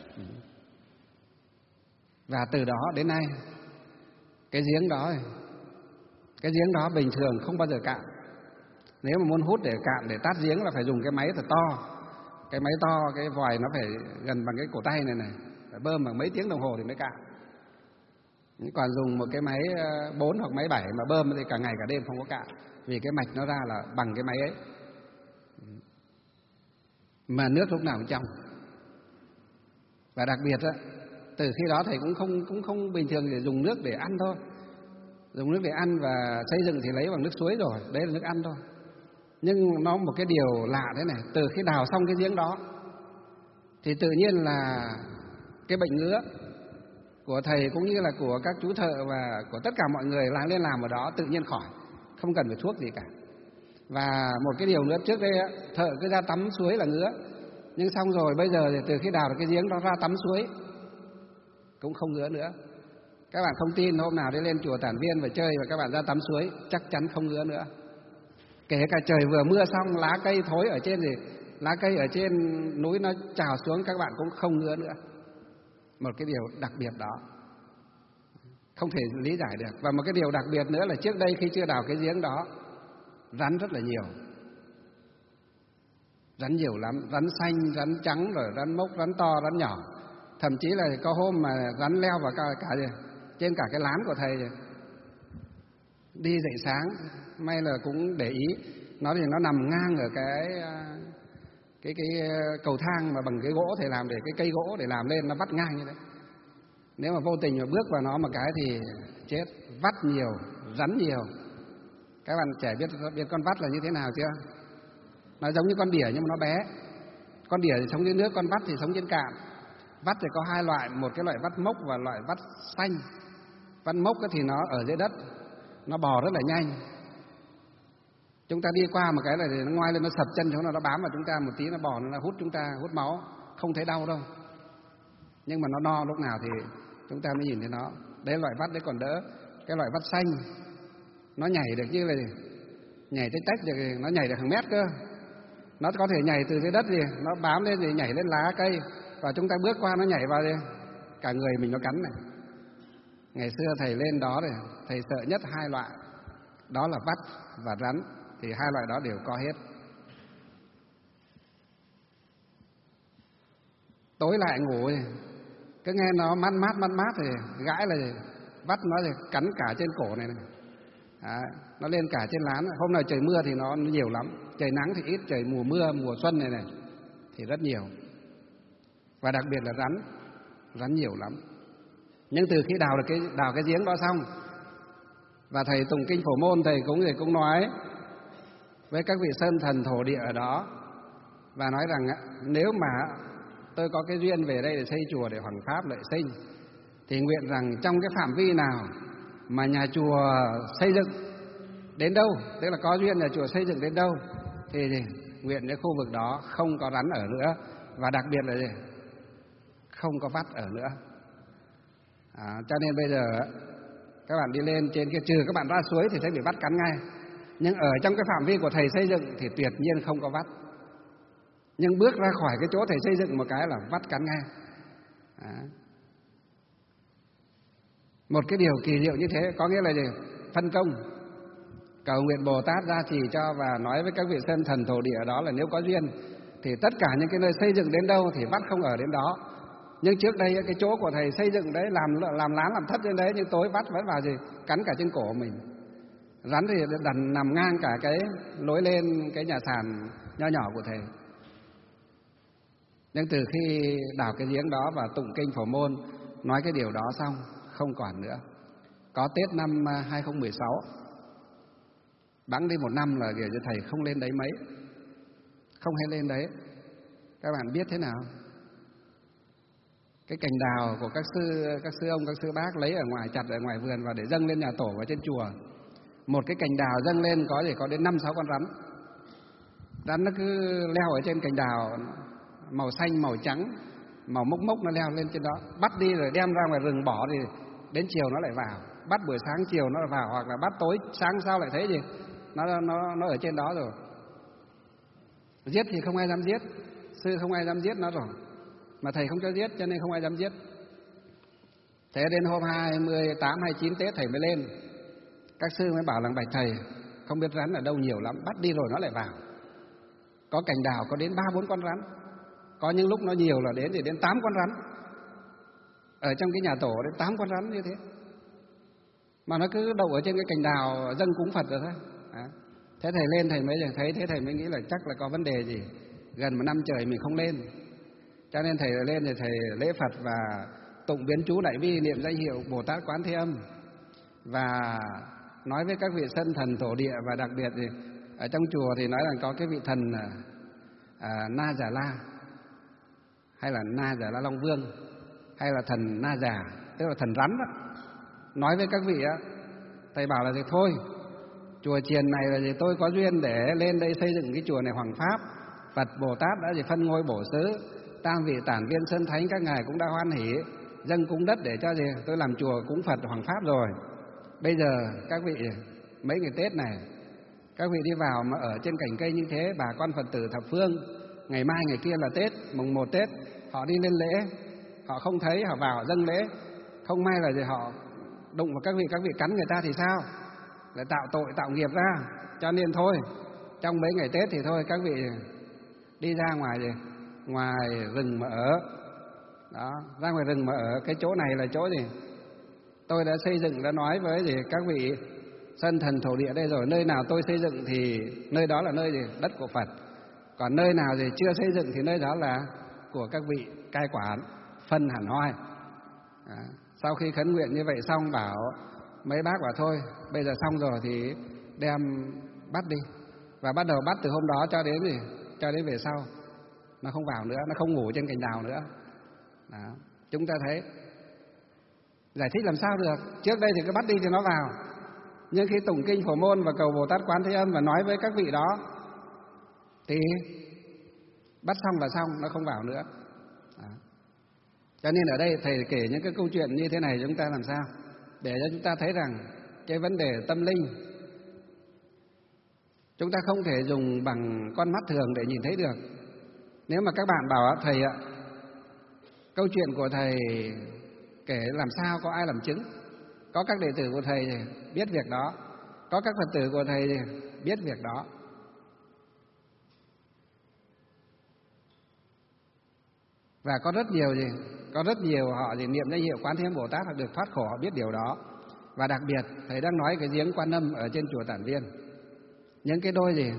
Và từ đó đến nay cái giếng đó cái giếng đó bình thường không bao giờ cạn. Nếu mà muốn hút để cạn, để tát giếng là phải dùng cái máy thật to. Cái máy to, cái vòi nó phải gần bằng cái cổ tay này này, phải bơm bằng mấy tiếng đồng hồ thì mới cạn. Còn dùng một cái máy bốn hoặc máy bảy mà bơm thì cả ngày cả đêm không có cạn, vì cái mạch nó ra là bằng cái máy ấy. Mà nước lúc nào cũng trong. Và đặc biệt á, từ khi đó thầy cũng không cũng không bình thường để dùng nước để ăn thôi. Dùng nước để ăn và xây dựng thì lấy bằng nước suối rồi, đấy là nước ăn thôi. Nhưng nó một cái điều lạ thế này, từ khi đào xong cái giếng đó thì tự nhiên là cái bệnh ngứa của thầy cũng như là của các chú thợ và của tất cả mọi người làm lên làm ở đó tự nhiên khỏi, không cần phải thuốc gì cả. Và một cái điều nữa, trước đây thợ cứ ra tắm suối là ngứa, nhưng xong rồi bây giờ thì từ khi đào được cái giếng đó ra tắm suối cũng không ngứa nữa. Các bạn không tin, hôm nào đi lên chùa Tản Viên và chơi và các bạn ra tắm suối chắc chắn không ngứa nữa. Kể cả trời vừa mưa xong, lá cây thối ở trên thì lá cây ở trên núi nó trào xuống, các bạn cũng không ngứa nữa. Một cái điều đặc biệt đó không thể lý giải được. Và một cái điều đặc biệt nữa là trước đây khi chưa đào cái giếng đó, rắn rất là nhiều. Rắn nhiều lắm, rắn xanh, rắn trắng, rồi rắn mốc, rắn to, rắn nhỏ. Thậm chí là có hôm mà rắn leo vào cả, cả trên cả cái lán của thầy. Đi dậy sáng, may là cũng để ý, nó thì nó nằm ngang ở cái cái cái cầu thang mà bằng cái gỗ thầy làm, để cái cây gỗ để làm lên, nó vắt ngang như thế. Nếu mà vô tình mà bước vào nó một cái thì chết. Vắt nhiều, rắn nhiều. Các bạn trẻ biết biết con vắt là như thế nào chưa? Nó giống như con đỉa nhưng mà nó bé. Con đỉa thì sống dưới nước, con vắt thì sống trên cạn. Vắt thì có hai loại, một cái loại vắt mốc và loại vắt xanh. Vắt mốc thì nó ở dưới đất, nó bò rất là nhanh. Chúng ta đi qua một cái là thì nó ngoai lên, nó sập chân chúng nó, nó bám vào chúng ta một tí, nó bò, nó hút chúng ta, hút máu, không thấy đau đâu. Nhưng mà nó no lúc nào thì chúng ta mới nhìn thấy nó. Đấy loại vắt đấy còn đỡ. Cái loại vắt xanh nó nhảy được như là nhảy tách tách được, nó nhảy được hàng mét cơ. Nó có thể nhảy từ dưới đất gì, nó bám lên thì nhảy lên lá cây, và chúng ta bước qua nó nhảy vào đi, cả người mình nó cắn này. Ngày xưa thầy lên đó thì thầy sợ nhất hai loại, đó là vắt và rắn, thì hai loại đó đều có hết. Tối lại ngủ thì cứ nghe nó mát mát mát mát thì gãi là vắt nó thì cắn cả trên cổ này này. À, nó lên cả trên lán. Hôm nào trời mưa thì nó nhiều lắm, trời nắng thì ít, trời mùa mưa mùa xuân này này thì rất nhiều. Và đặc biệt là rắn, rắn nhiều lắm. Nhưng từ khi đào được cái đào cái giếng đó xong, và thầy tụng kinh Phổ Môn, thầy cũng thầy cũng nói với các vị sơn thần thổ địa ở đó, và nói rằng nếu mà tôi có cái duyên về đây để xây chùa để hoằng pháp lợi sinh, thì nguyện rằng trong cái phạm vi nào mà nhà chùa xây dựng đến đâu, tức là có duyên nhà chùa xây dựng đến đâu, thì nguyện cái khu vực đó không có rắn ở nữa, và đặc biệt là gì? Không có vắt ở nữa. À, cho nên bây giờ các bạn đi lên trên kia, trừ các bạn ra suối thì sẽ bị vắt cắn ngay, nhưng ở trong cái phạm vi của thầy xây dựng thì tuyệt nhiên không có vắt. Nhưng bước ra khỏi cái chỗ thầy xây dựng một cái là vắt cắn ngay. À. Một cái điều kỳ diệu như thế, có nghĩa là gì? Phân công. Cầu nguyện Bồ Tát gia trì cho, và nói với các vị sơn thần thổ địa đó là nếu có duyên thì tất cả những cái nơi xây dựng đến đâu thì vắt không ở đến đó. Nhưng trước đây cái chỗ của thầy xây dựng đấy, làm làm lán làm thất trên đấy, nhưng tối vắt vẫn vào gì? Cắn cả trên cổ mình. Rắn thì đần nằm ngang cả cái lối lên cái nhà sàn nho nhỏ của thầy. Nhưng từ khi đào cái giếng đó và tụng kinh Phổ Môn nói cái điều đó xong, không còn nữa. Có Tết năm hai không một sáu, Bẵng đi một năm là kiểu như thầy không lên đấy mấy, không hay lên đấy. Các bạn biết thế nào? Cái cành đào của các sư các sư ông, các sư bác lấy ở ngoài, chặt ở ngoài vườn và để dâng lên nhà tổ và trên chùa. Một cái cành đào dâng lên có thể có đến năm sáu con rắn. Rắn nó cứ leo ở trên cành đào, màu xanh, màu trắng, màu mốc mốc, nó leo lên trên đó. Bắt đi rồi đem ra ngoài rừng bỏ thì đến chiều nó lại vào. Bắt buổi sáng chiều nó lại vào, hoặc là bắt tối sáng sao lại thấy gì nó nó nó ở trên đó rồi. Giết thì không ai dám giết, sư không ai dám giết nó rồi, mà thầy không cho giết cho nên không ai dám giết. Thế đến hôm hai mươi tám, hai mươi chín Tết thầy mới lên, các sư mới bảo rằng bạch thầy, không biết rắn ở đâu nhiều lắm, bắt đi rồi nó lại vào. Có cành đào có đến ba bốn con rắn, có những lúc nó nhiều là đến thì đến tám con rắn. Ở trong cái nhà tổ đến tám con rắn như thế, mà nó cứ đậu ở trên cái cành đào dâng cúng Phật rồi thôi. À. Thế thầy lên thầy mới thấy, thế thầy mới nghĩ là chắc là có vấn đề gì, gần một năm trời mình không lên, cho nên thầy lên thì thầy lễ Phật và tụng biến chú đại bi, niệm danh hiệu Bồ Tát Quán Thế Âm và nói với các vị sân thần thổ địa. Và đặc biệt thì ở trong chùa thì nói rằng có cái vị thần à, Na Già La, hay là Na Già La Long Vương, hay là thần Na Già, tức là thần rắn đó. Nói với các vị á, thầy bảo là thì thôi, chùa chiền này là gì, tôi có duyên để lên đây xây dựng cái chùa này hoằng pháp, Phật Bồ Tát đã gì phân ngôi bổ xứ, tam vị tản viên sơn thánh các ngài cũng đã hoan hỷ dâng cúng đất để cho gì tôi làm chùa cúng Phật hoằng pháp rồi. Bây giờ các vị mấy ngày Tết này, các vị đi vào mà ở trên cành cây như thế, bà con Phật tử thập phương, ngày mai ngày kia là Tết, mùng một Tết, họ đi lên lễ, họ không thấy, họ vào họ dâng lễ, không may là gì họ đụng vào các vị, các vị cắn người ta thì sao? Lại tạo tội, tạo nghiệp ra. Cho nên thôi, trong mấy ngày Tết thì thôi các vị đi ra ngoài gì, ngoài rừng mà ở. Đó, ra ngoài rừng mà ở. Cái chỗ này là chỗ gì? Tôi đã xây dựng, đã nói với gì các vị sân thần thổ địa đây rồi, nơi nào tôi xây dựng thì nơi đó là nơi gì? Đất của Phật. Còn nơi nào gì chưa xây dựng thì nơi đó là của các vị cai quản, phân hẳn hoi. Đó. Sau khi khấn nguyện như vậy xong, bảo mấy bác bảo thôi, bây giờ xong rồi thì đem bắt đi. Và bắt đầu bắt từ hôm đó cho đến gì? Cho đến về sau nó không vào nữa, nó không ngủ trên cành đào nữa. Đó. Chúng ta thấy giải thích làm sao được. Trước đây thì cứ bắt đi thì nó vào, nhưng khi tụng kinh Phổ Môn và cầu Bồ Tát Quán Thế Âm và nói với các vị đó thì bắt xong là xong, nó không vào nữa. Đó. Cho nên ở đây thầy kể những cái câu chuyện như thế này chúng ta làm sao để cho chúng ta thấy rằng cái vấn đề tâm linh chúng ta không thể dùng bằng con mắt thường để nhìn thấy được. Nếu mà các bạn bảo thầy ạ, câu chuyện của thầy kể làm sao có ai làm chứng? Có các đệ tử của thầy biết việc đó, có các Phật tử của thầy biết việc đó. Và có rất nhiều gì? Có rất nhiều họ gì niệm danh hiệu Quán Thế Âm Bồ Tát họ được thoát khổ, họ biết điều đó. Và đặc biệt thầy đang nói cái giếng Quan Âm ở trên chùa Tản Viên. Những cái đôi gì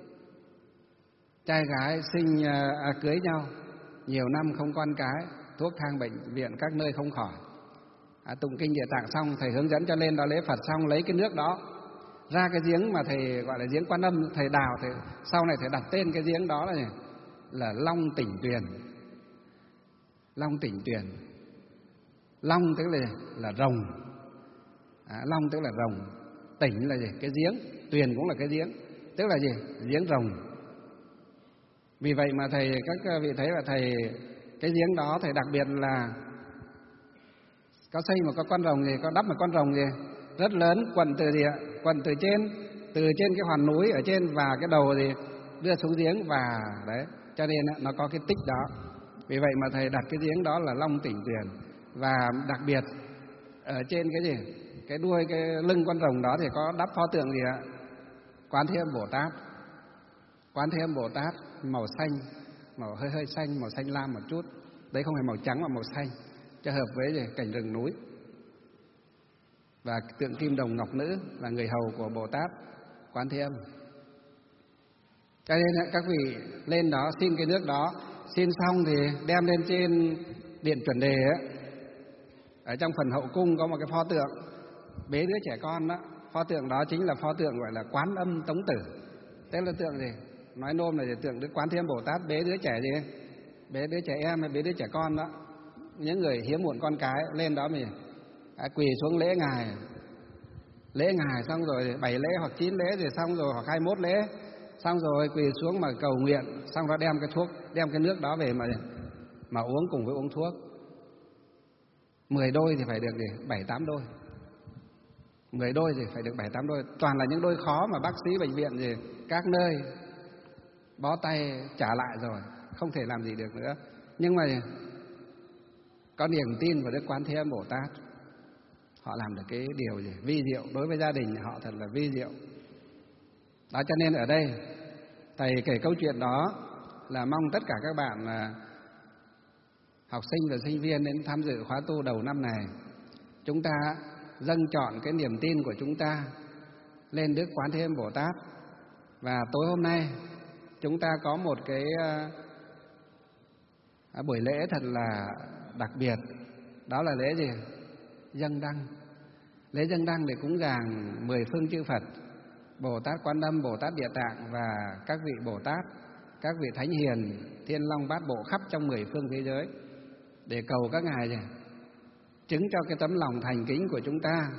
trai gái sinh à, cưới nhau nhiều năm không con cái, thuốc thang bệnh viện các nơi không khỏi. À, tụng kinh Địa Tạng xong, thầy hướng dẫn cho lên đó lễ Phật xong, lấy cái nước đó ra cái giếng mà thầy gọi là giếng Quan Âm, thầy đào, thầy sau này thầy đặt tên cái giếng đó là gì? Là Long Tỉnh Tuyền. Long Tỉnh Tuyền. Long tức là là rồng. À, Long tức là rồng, tỉnh là gì? Cái giếng, Tuyền cũng là cái giếng, tức là gì? Giếng rồng. Vì vậy mà thầy, các vị thấy là thầy cái giếng đó thầy đặc biệt là có xây một cái con rồng gì, có đắp một con rồng gì rất lớn, quần từ gì ạ? Quần từ trên, từ trên cái hoàn núi ở trên và cái đầu gì đưa xuống giếng, và đấy, cho nên nó có cái tích đó. Vì vậy mà thầy đặt cái giếng đó là Long Tỉnh Tuyền. Và đặc biệt ở trên cái gì, cái đuôi, cái lưng con rồng đó thì có đắp pho tượng gì ạ? Quán Thế Âm Bồ Tát. Quán Thế Âm Bồ Tát màu xanh, màu hơi hơi xanh, màu xanh lam một chút. Đấy không phải màu trắng mà màu xanh, cho hợp với gì? Cảnh rừng núi. Và tượng kim đồng ngọc nữ là người hầu của Bồ Tát Quán Thế Âm. Cho nên các vị lên đó xin cái nước đó, xin xong thì đem lên trên điện chuẩn đề ấy. Ở trong phần hậu cung có một cái pho tượng bế đứa trẻ con đó, pho tượng đó chính là pho tượng gọi là Quán Âm Tống Tử. Tức là tượng gì? Nói nôm là tượng Đức Quán Thế Âm Bồ Tát bế đứa trẻ gì? Bế đứa trẻ em hay bế đứa trẻ con đó. Những người hiếm muộn con cái lên đó mình à, quỳ xuống lễ ngài, lễ ngài xong rồi bảy lễ hoặc chín lễ rồi xong rồi hoặc hai mươi mốt lễ xong rồi quỳ xuống mà cầu nguyện, xong đó đem cái thuốc, đem cái nước đó về mà mà uống cùng với uống thuốc. Mười đôi thì phải được gì? Bảy tám đôi. Mười đôi thì phải được bảy tám đôi. Toàn là những đôi khó mà bác sĩ bệnh viện gì các nơi bó tay trả lại rồi, không thể làm gì được nữa. Nhưng mà có niềm tin vào Đức Quán Thế Âm Bồ Tát, họ làm được cái điều gì vi diệu, đối với gia đình họ thật là vi diệu. Đó cho nên ở đây thầy kể câu chuyện đó là mong tất cả các bạn là học sinh và sinh viên đến tham dự khóa tu đầu năm này, chúng ta dâng chọn cái niềm tin của chúng ta lên Đức Quán Thế Âm Bồ Tát. Và tối hôm nay chúng ta có một cái uh, buổi lễ thật là đặc biệt. Đó là lễ gì? Dâng đăng. Lễ dâng đăng để cúng dường mười phương chư Phật, Bồ Tát Quan Âm, Bồ Tát Địa Tạng và các vị Bồ Tát, các vị Thánh Hiền, Thiên Long Bát Bộ khắp trong mười phương thế giới, để cầu các ngài gì? Chứng cho cái tấm lòng thành kính của chúng ta.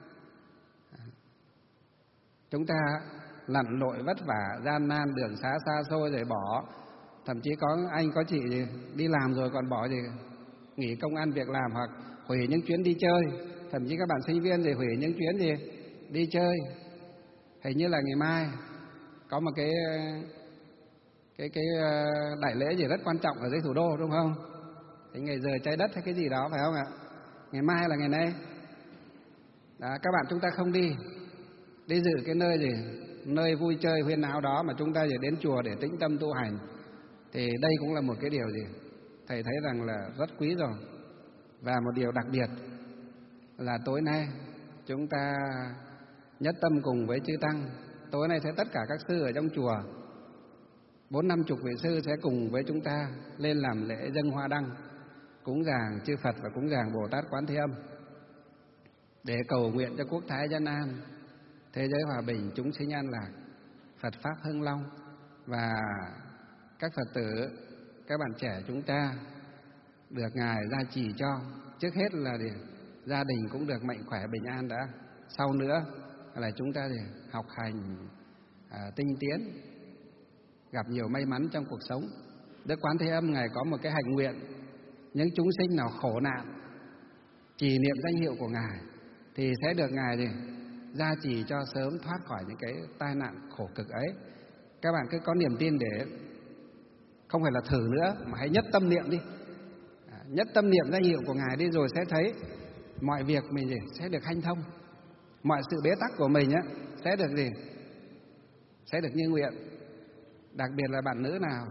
Chúng ta lặn lội vất vả, gian nan, đường xá xa xôi rồi bỏ. Thậm chí có anh có chị gì đi làm rồi còn bỏ gì, nghỉ công ăn việc làm hoặc hủy những chuyến đi chơi. Thậm chí các bạn sinh viên thì hủy những chuyến gì đi chơi. Hình như là ngày mai có một cái cái cái đại lễ gì rất quan trọng ở dưới thủ đô, đúng không? Cái ngày giờ trái đất hay cái gì đó phải không ạ? Ngày mai là ngày nay. Đó, các bạn chúng ta không đi đi dự cái nơi gì, nơi vui chơi huyên áo đó, mà chúng ta chỉ đến chùa để tĩnh tâm tu hành, thì đây cũng là một cái điều gì thầy thấy rằng là rất quý rồi. Và một điều đặc biệt là tối nay chúng ta nhất tâm cùng với chư tăng. Tối nay sẽ tất cả các sư ở trong chùa, bốn năm chục vị sư sẽ cùng với chúng ta lên làm lễ dâng hoa đăng, cúng dường chư Phật và cúng dường Bồ Tát Quán Thế Âm, để cầu nguyện cho quốc thái dân an, thế giới hòa bình, chúng sinh an lạc, Phật pháp hưng long. Và các Phật tử, các bạn trẻ chúng ta được ngài gia trì cho. Trước hết là để gia đình cũng được mạnh khỏe bình an đã. Sau nữa là chúng ta để học hành à, tinh tiến, gặp nhiều may mắn trong cuộc sống. Đức Quán Thế Âm ngài có một cái hạnh nguyện, những chúng sinh nào khổ nạn trì niệm danh hiệu của ngài thì sẽ được ngài gì gia trì cho sớm thoát khỏi những cái tai nạn khổ cực ấy. Các bạn cứ có niềm tin để không phải là thử nữa, mà hãy nhất tâm niệm đi, à, nhất tâm niệm danh hiệu của ngài đi, rồi sẽ thấy mọi việc mình gì sẽ được hanh thông, mọi sự bế tắc của mình á sẽ được gì sẽ được như nguyện. Đặc biệt là bạn nữ nào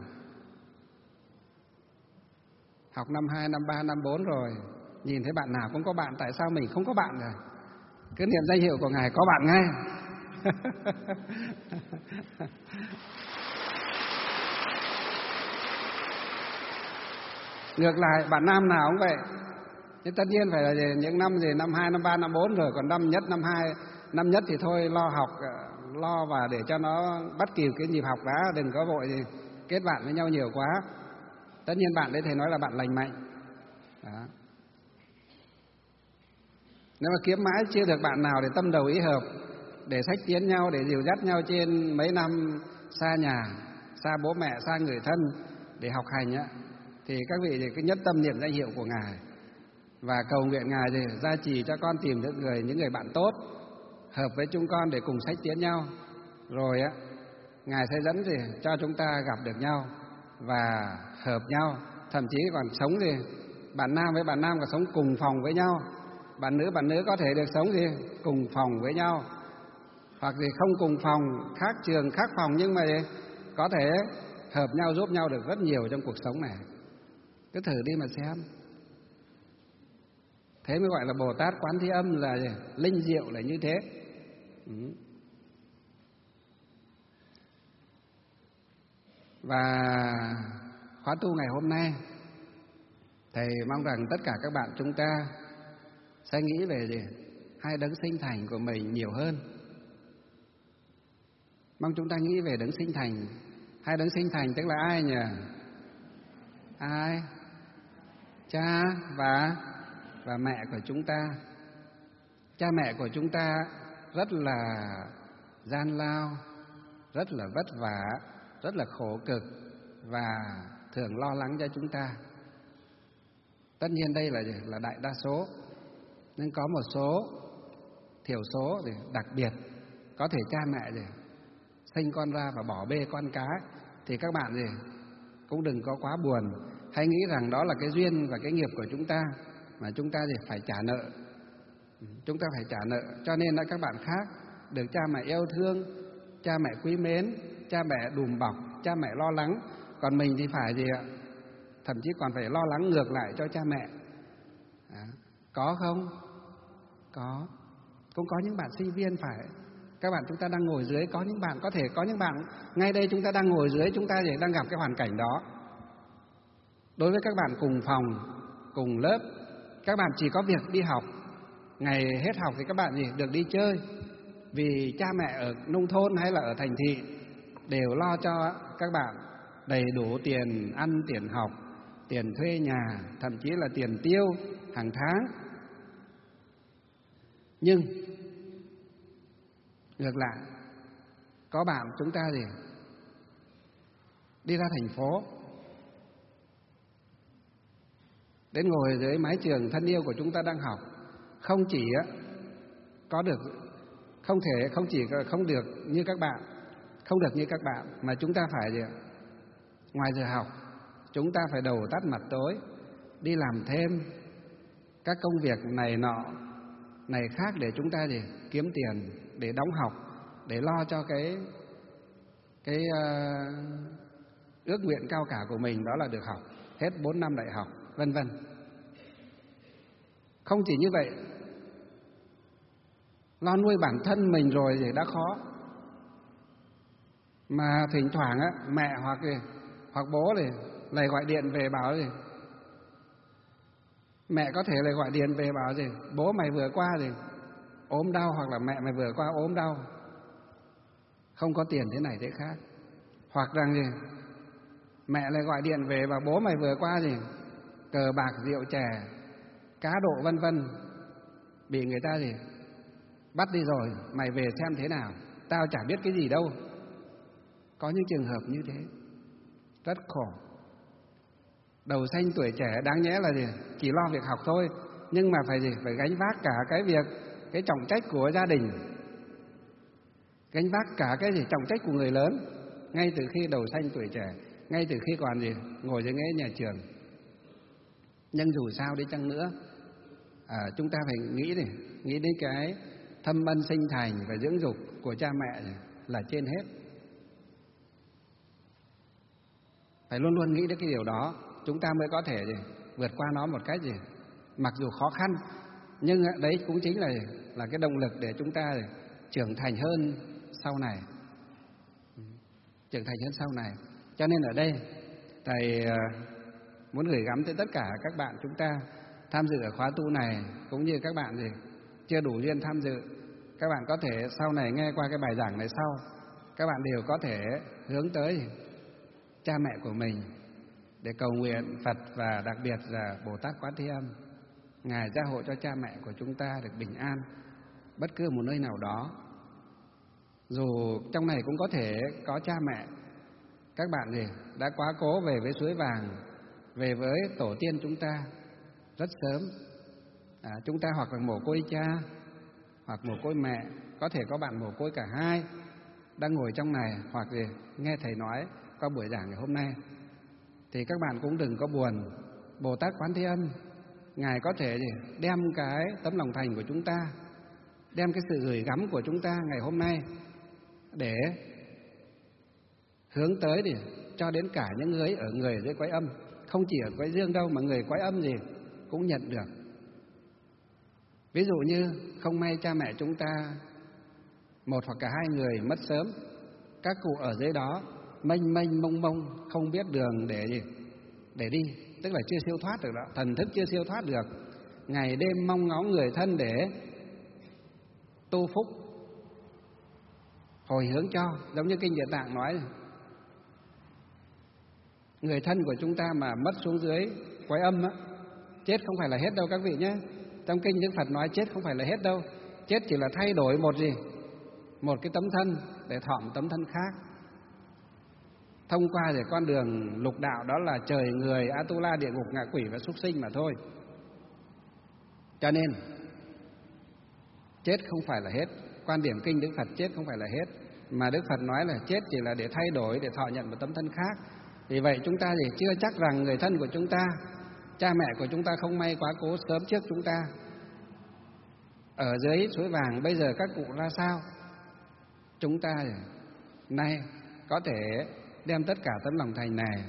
học năm hai, năm ba, năm bốn rồi, nhìn thấy bạn nào cũng có bạn, tại sao mình không có bạn rồi? Cứ niệm danh hiệu của ngài có bạn ngay. Ngược lại bạn nam nào cũng vậy. Nhưng tất nhiên phải là gì, những năm gì năm hai, năm ba, năm bốn rồi, còn năm nhất, năm hai, năm nhất thì thôi lo học, lo và để cho nó bắt kịp cái nhịp học đã, đừng có vội gì kết bạn với nhau nhiều quá. Tất nhiên bạn đấy thầy nói là bạn lành mạnh. Đó. Nếu mà kiếm mãi chưa được bạn nào để tâm đầu ý hợp, để sách tiến nhau, để dìu dắt nhau trên mấy năm xa nhà, xa bố mẹ, xa người thân để học hành á, thì các vị thì cứ nhất tâm niệm danh hiệu của ngài và cầu nguyện ngài thì gia trì cho con tìm được người những người bạn tốt hợp với chúng con để cùng sách tiến nhau. Rồi á, ngài sẽ dẫn gì cho chúng ta gặp được nhau và hợp nhau, thậm chí còn sống gì bạn nam với bạn nam còn sống cùng phòng với nhau, bạn nữ bạn nữ có thể được sống gì cùng phòng với nhau, hoặc gì không cùng phòng, khác trường khác phòng, nhưng mà gì có thể hợp nhau, giúp nhau được rất nhiều trong cuộc sống này. Cứ thử đi mà xem. Thế mới gọi là Bồ Tát Quán Thế Âm là gì? Linh diệu là như thế. Ừ. Và khóa tu ngày hôm nay, thầy mong rằng tất cả các bạn chúng ta sẽ nghĩ về gì? Hai đấng sinh thành của mình nhiều hơn. Mong chúng ta nghĩ về đấng sinh thành. Hai đấng sinh thành tức là ai nhỉ? Ai? Cha và và mẹ của chúng ta. Cha mẹ của chúng ta rất là gian lao, rất là vất vả, rất là khổ cực và thường lo lắng cho chúng ta. Tất nhiên đây là là đại đa số, nhưng có một số thiểu số thì đặc biệt có thể cha mẹ gì sinh con ra và bỏ bê con cái, thì các bạn gì cũng đừng có quá buồn, hãy nghĩ rằng đó là cái duyên và cái nghiệp của chúng ta mà chúng ta thì phải trả nợ. Chúng ta phải trả nợ, cho nên là các bạn khác được cha mẹ yêu thương, cha mẹ quý mến, cha mẹ đùm bọc, cha mẹ lo lắng, còn mình thì phải gì ạ? Thậm chí còn phải lo lắng ngược lại cho cha mẹ. À, có không? Có. Cũng có những bạn sinh viên phải. Các bạn chúng ta đang ngồi dưới, có những bạn có thể có những bạn ngay đây chúng ta đang ngồi dưới, chúng ta thì đang gặp cái hoàn cảnh đó. Đối với các bạn cùng phòng, cùng lớp, các bạn chỉ có việc đi học, ngày hết học thì các bạn gì được đi chơi, vì cha mẹ ở nông thôn hay là ở thành thị đều lo cho các bạn đầy đủ tiền ăn, tiền học, tiền thuê nhà, thậm chí là tiền tiêu hàng tháng. Nhưng ngược lại, có bạn chúng ta gì đi ra thành phố, đến ngồi dưới mái trường thân yêu của chúng ta đang học, không chỉ có được, không thể không chỉ không được như các bạn, không được như các bạn, mà chúng ta phải gì ngoài giờ học, chúng ta phải đầu tắt mặt tối đi làm thêm các công việc này nọ này khác để chúng ta gì kiếm tiền để đóng học, để lo cho cái cái uh, ước nguyện cao cả của mình, đó là được học hết bốn năm đại học, vân vân. Không chỉ như vậy, lo nuôi bản thân mình rồi thì đã khó, mà thỉnh thoảng á, mẹ hoặc hoặc bố thì lại gọi điện về bảo gì, mẹ có thể lại gọi điện về bảo gì, bố mày vừa qua gì ốm đau, hoặc là mẹ mày vừa qua ốm đau, không có tiền thế này thế khác, hoặc rằng gì mẹ lại gọi điện về và bố mày vừa qua gì cờ bạc rượu chè cá độ vân vân, bị người ta gì bắt đi rồi, mày về xem thế nào, tao chả biết cái gì đâu. Có những trường hợp như thế rất khổ. Đầu xanh tuổi trẻ đáng nhẽ là gì chỉ lo việc học thôi, nhưng mà phải gì phải gánh vác cả cái việc, cái trọng trách của gia đình, gánh vác cả cái gì trọng trách của người lớn, ngay từ khi đầu xanh tuổi trẻ, ngay từ khi còn gì ngồi dưới ghế nhà trường. Nhưng dù sao đi chăng nữa, à, chúng ta phải nghĩ đi, nghĩ đến cái thâm ân sinh thành và dưỡng dục của cha mẹ là trên hết. Phải luôn luôn nghĩ đến cái điều đó, chúng ta mới có thể gì vượt qua nó một cách gì mặc dù khó khăn, nhưng đấy cũng chính là là cái động lực để chúng ta trưởng thành hơn sau này, trưởng thành hơn sau này. Cho nên ở đây thầy muốn gửi gắm tới tất cả các bạn chúng ta tham dự ở khóa tu này, cũng như các bạn gì chưa đủ duyên tham dự, các bạn có thể sau này nghe qua cái bài giảng này sau, các bạn đều có thể hướng tới cha mẹ của mình để cầu nguyện Phật, và đặc biệt là Bồ Tát Quán Thế Âm, Ngài gia hộ cho cha mẹ của chúng ta được bình an bất cứ một nơi nào đó. Dù trong này cũng có thể có cha mẹ các bạn gì đã quá cố về với suối vàng, về với tổ tiên chúng ta rất sớm, à, chúng ta hoặc là mồ côi cha hoặc mồ côi mẹ, có thể có bạn mồ côi cả hai đang ngồi trong này, hoặc gì nghe thầy nói qua buổi giảng ngày hôm nay, thì các bạn cũng đừng có buồn. Bồ Tát Quán Thế Âm, Ngài có thể gì đem cái tấm lòng thành của chúng ta, đem cái sự gửi gắm của chúng ta ngày hôm nay để hướng tới để cho đến cả những người ở người dưới cõi âm, không chỉ ở cõi dương đâu, mà người cõi âm gì cũng nhận được. Ví dụ như không may cha mẹ chúng ta một hoặc cả hai người mất sớm, các cụ ở dưới đó mênh mênh mông mông không biết đường để gì để đi, tức là chưa siêu thoát được đó, thần thức chưa siêu thoát được, ngày đêm mong ngóng người thân để tu phúc hồi hướng cho, giống như Kinh Địa Tạng nói này. Người thân của chúng ta mà mất xuống dưới quái âm á, chết không phải là hết đâu các vị nhé. Trong Kinh Đức Phật nói chết không phải là hết đâu. Chết chỉ là thay đổi một gì? Một cái tấm thân để thọ một tấm thân khác. Thông qua để con đường lục đạo, đó là trời người, Atula, địa ngục, ngạ quỷ và súc sinh mà thôi. Cho nên chết không phải là hết. Quan điểm Kinh Đức Phật chết không phải là hết, mà Đức Phật nói là chết chỉ là để thay đổi, để thọ nhận một tấm thân khác. Vì vậy chúng ta thì chưa chắc rằng người thân của chúng ta, cha mẹ của chúng ta không may quá cố sớm trước chúng ta ở dưới suối vàng, bây giờ các cụ ra sao. Chúng ta thì nay có thể đem tất cả tấm lòng thành này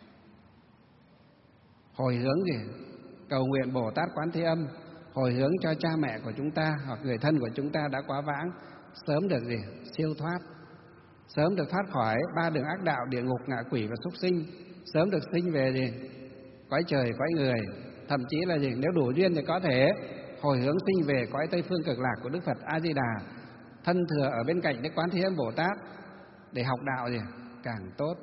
hồi hướng gì? Cầu nguyện Bồ Tát Quán Thế Âm hồi hướng cho cha mẹ của chúng ta hoặc người thân của chúng ta đã quá vãng sớm được gì? Siêu thoát, sớm được thoát khỏi ba đường ác đạo, địa ngục, ngạ quỷ và súc sinh, sớm được sinh về gì? Cõi trời, cõi người, thậm chí là gì? Nếu đủ duyên thì có thể hồi hướng sinh về cõi Tây Phương Cực Lạc của Đức Phật A Di Đà, thân thừa ở bên cạnh Đức Quán Thế Âm Bồ Tát để học đạo gì? Càng tốt.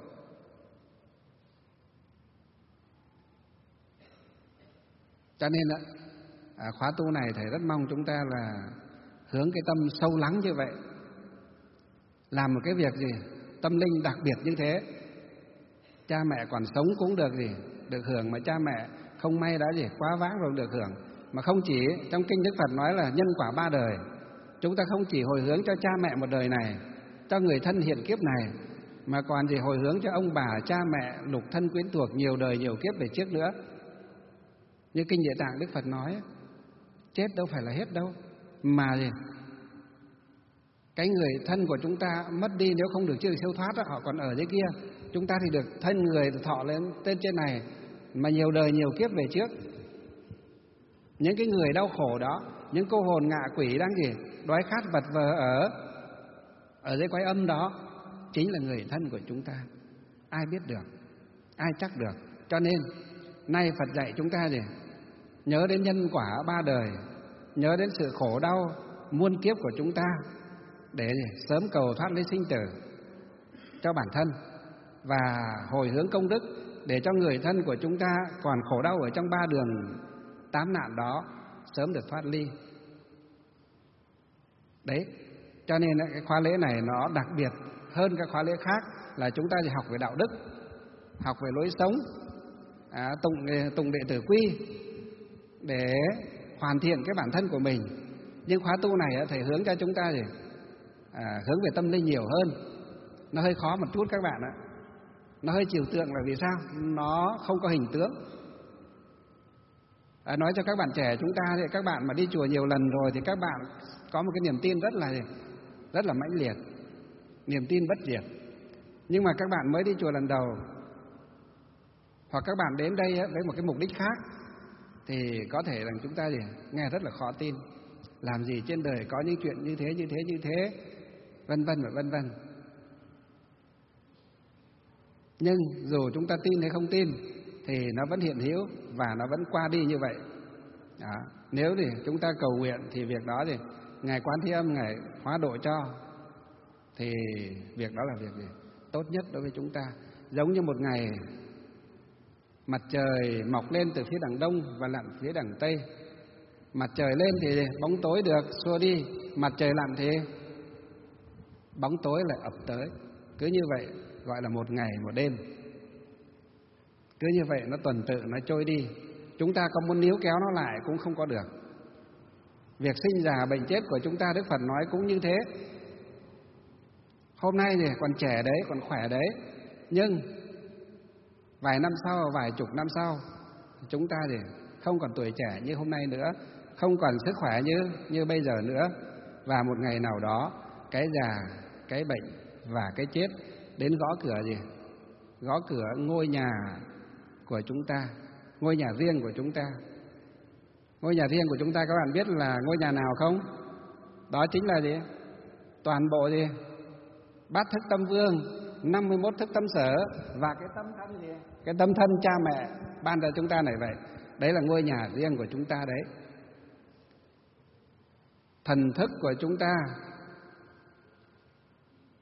Cho nên đó, à, khóa tu này thầy rất mong chúng ta là hướng cái tâm sâu lắng như vậy, làm một cái việc gì tâm linh đặc biệt như thế. Cha mẹ còn sống cũng được gì được hưởng, mà cha mẹ không may đã gì quá vãng rồi được hưởng. Mà không chỉ trong Kinh Đức Phật nói là nhân quả ba đời, chúng ta không chỉ hồi hướng cho cha mẹ một đời này, cho người thân hiện kiếp này, mà còn gì hồi hướng cho ông bà, cha mẹ, lục thân quyến thuộc nhiều đời nhiều kiếp về trước nữa. Như Kinh Địa Tạng Đức Phật nói, chết đâu phải là hết đâu, mà gì cái người thân của chúng ta mất đi, nếu không được chưa được siêu thoát đó, họ còn ở dưới kia. Chúng ta thì được thân người thọ lên tên trên này mà nhiều đời nhiều kiếp về trước. Những cái người đau khổ đó, những cô hồn ngạ quỷ đang gì đói khát vật vờ ở ở dưới quái âm đó, chính là người thân của chúng ta. Ai biết được, ai chắc được. Cho nên nay Phật dạy chúng ta gì nhớ đến nhân quả ba đời, nhớ đến sự khổ đau muôn kiếp của chúng ta, để sớm cầu thoát ly sinh tử cho bản thân, và hồi hướng công đức để cho người thân của chúng ta còn khổ đau ở trong ba đường tám nạn đó sớm được thoát ly. Đấy, cho nên cái khóa lễ này nó đặc biệt hơn các khóa lễ khác, là chúng ta chỉ học về đạo đức, học về lối sống, à, tụng tụng đệ tử quy để hoàn thiện cái bản thân của mình. Nhưng khóa tu này thầy hướng cho chúng ta gì à, hướng về tâm linh nhiều hơn. Nó hơi khó một chút các bạn ạ, nó hơi trừu tượng là vì sao? Nó không có hình tướng. À, nói cho các bạn trẻ chúng ta thì các bạn mà đi chùa nhiều lần rồi thì các bạn có một cái niềm tin rất là rất là mãnh liệt, niềm tin bất diệt. Nhưng mà các bạn mới đi chùa lần đầu, hoặc các bạn đến đây với một cái mục đích khác, thì có thể rằng chúng ta gì nghe rất là khó tin. Làm gì trên đời có những chuyện như thế, như thế, như thế, vân vân và vân vân. Nhưng dù chúng ta tin hay không tin thì nó vẫn hiện hữu và nó vẫn qua đi như vậy. Đó. Nếu thì chúng ta cầu nguyện thì việc đó thì Ngài Quán Thế Âm Ngài hóa độ cho, thì việc đó là việc gì tốt nhất đối với chúng ta. Giống như một ngày mặt trời mọc lên từ phía đằng đông và lặn phía đằng tây. Mặt trời lên thì bóng tối được xua đi, mặt trời lặn thì bóng tối lại ập tới. Cứ như vậy gọi là một ngày một đêm. Cứ như vậy nó tuần tự nó trôi đi. Chúng ta có muốn níu kéo nó lại cũng không có được. Việc sinh già bệnh chết của chúng ta, Đức Phật nói cũng như thế. Hôm nay thì còn trẻ đấy, còn khỏe đấy, nhưng vài năm sau, vài chục năm sau, chúng ta thì không còn tuổi trẻ như hôm nay nữa, không còn sức khỏe như như bây giờ nữa. Và một ngày nào đó, cái già, cái bệnh và cái chết đến gõ cửa gì? Gõ cửa ngôi nhà của chúng ta, ngôi nhà riêng của chúng ta. Ngôi nhà riêng của chúng ta các bạn biết là ngôi nhà nào không? Đó chính là gì? Toàn bộ gì? Bát thức tâm vương, năm mươi mốt thức tâm sở và cái tâm thân gì? Cái tâm thân cha mẹ ban cho chúng ta này vậy. Đấy là ngôi nhà riêng của chúng ta đấy. Thần thức của chúng ta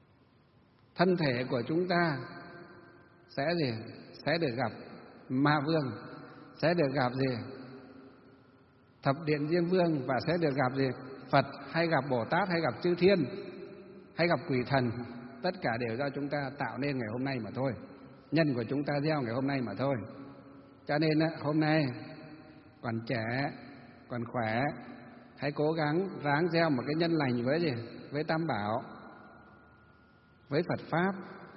thân thể của chúng ta sẽ gì? Sẽ được gặp Ma Vương, sẽ được gặp gì? Thập Điện Diêm Vương, và sẽ được gặp gì? Phật, hay gặp Bồ Tát, hay gặp chư thiên, hay gặp quỷ thần. Tất cả đều do chúng ta tạo nên ngày hôm nay mà thôi, nhân của chúng ta gieo ngày hôm nay mà thôi. Cho nên hôm nay còn trẻ, còn khỏe, hãy cố gắng ráng gieo một cái nhân lành với gì? Với Tam Bảo, với Phật Pháp.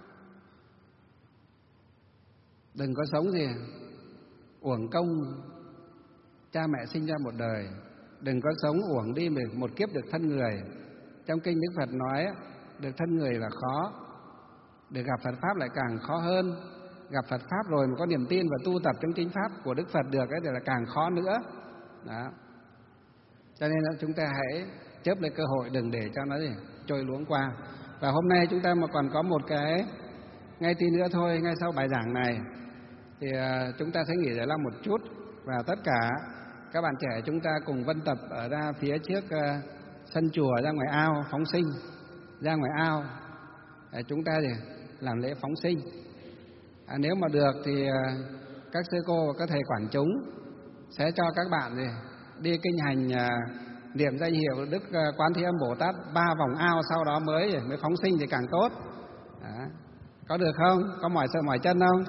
Đừng có sống gì uổng công cha mẹ sinh ra một đời, đừng có sống uổng đi một kiếp được thân người. Trong kinh Đức Phật nói được thân người là khó, được gặp Phật Pháp lại càng khó hơn. Gặp Phật Pháp rồi mà có niềm tin và tu tập trong chính Pháp của Đức Phật được ấy thì là càng khó nữa. Đó. Cho nên chúng ta hãy chớp lấy cơ hội, đừng để cho nó gì trôi luống qua. Và hôm nay chúng ta mà còn có một cái, ngay tí nữa thôi, ngay sau bài giảng này thì chúng ta sẽ nghỉ giải lao một chút, và tất cả các bạn trẻ chúng ta cùng vân tập ở ra phía trước sân chùa, ra ngoài ao phóng sinh, ra ngoài ao để chúng ta thì làm lễ phóng sinh. À, nếu mà được thì các sư cô và các thầy quản chúng sẽ cho các bạn thì đi kinh hành niệm danh hiệu Đức Quán Thế Âm Bồ Tát ba vòng ao, sau đó mới mới phóng sinh thì càng tốt. Đó. Có được không? Có mỏi sợ mỏi chân không?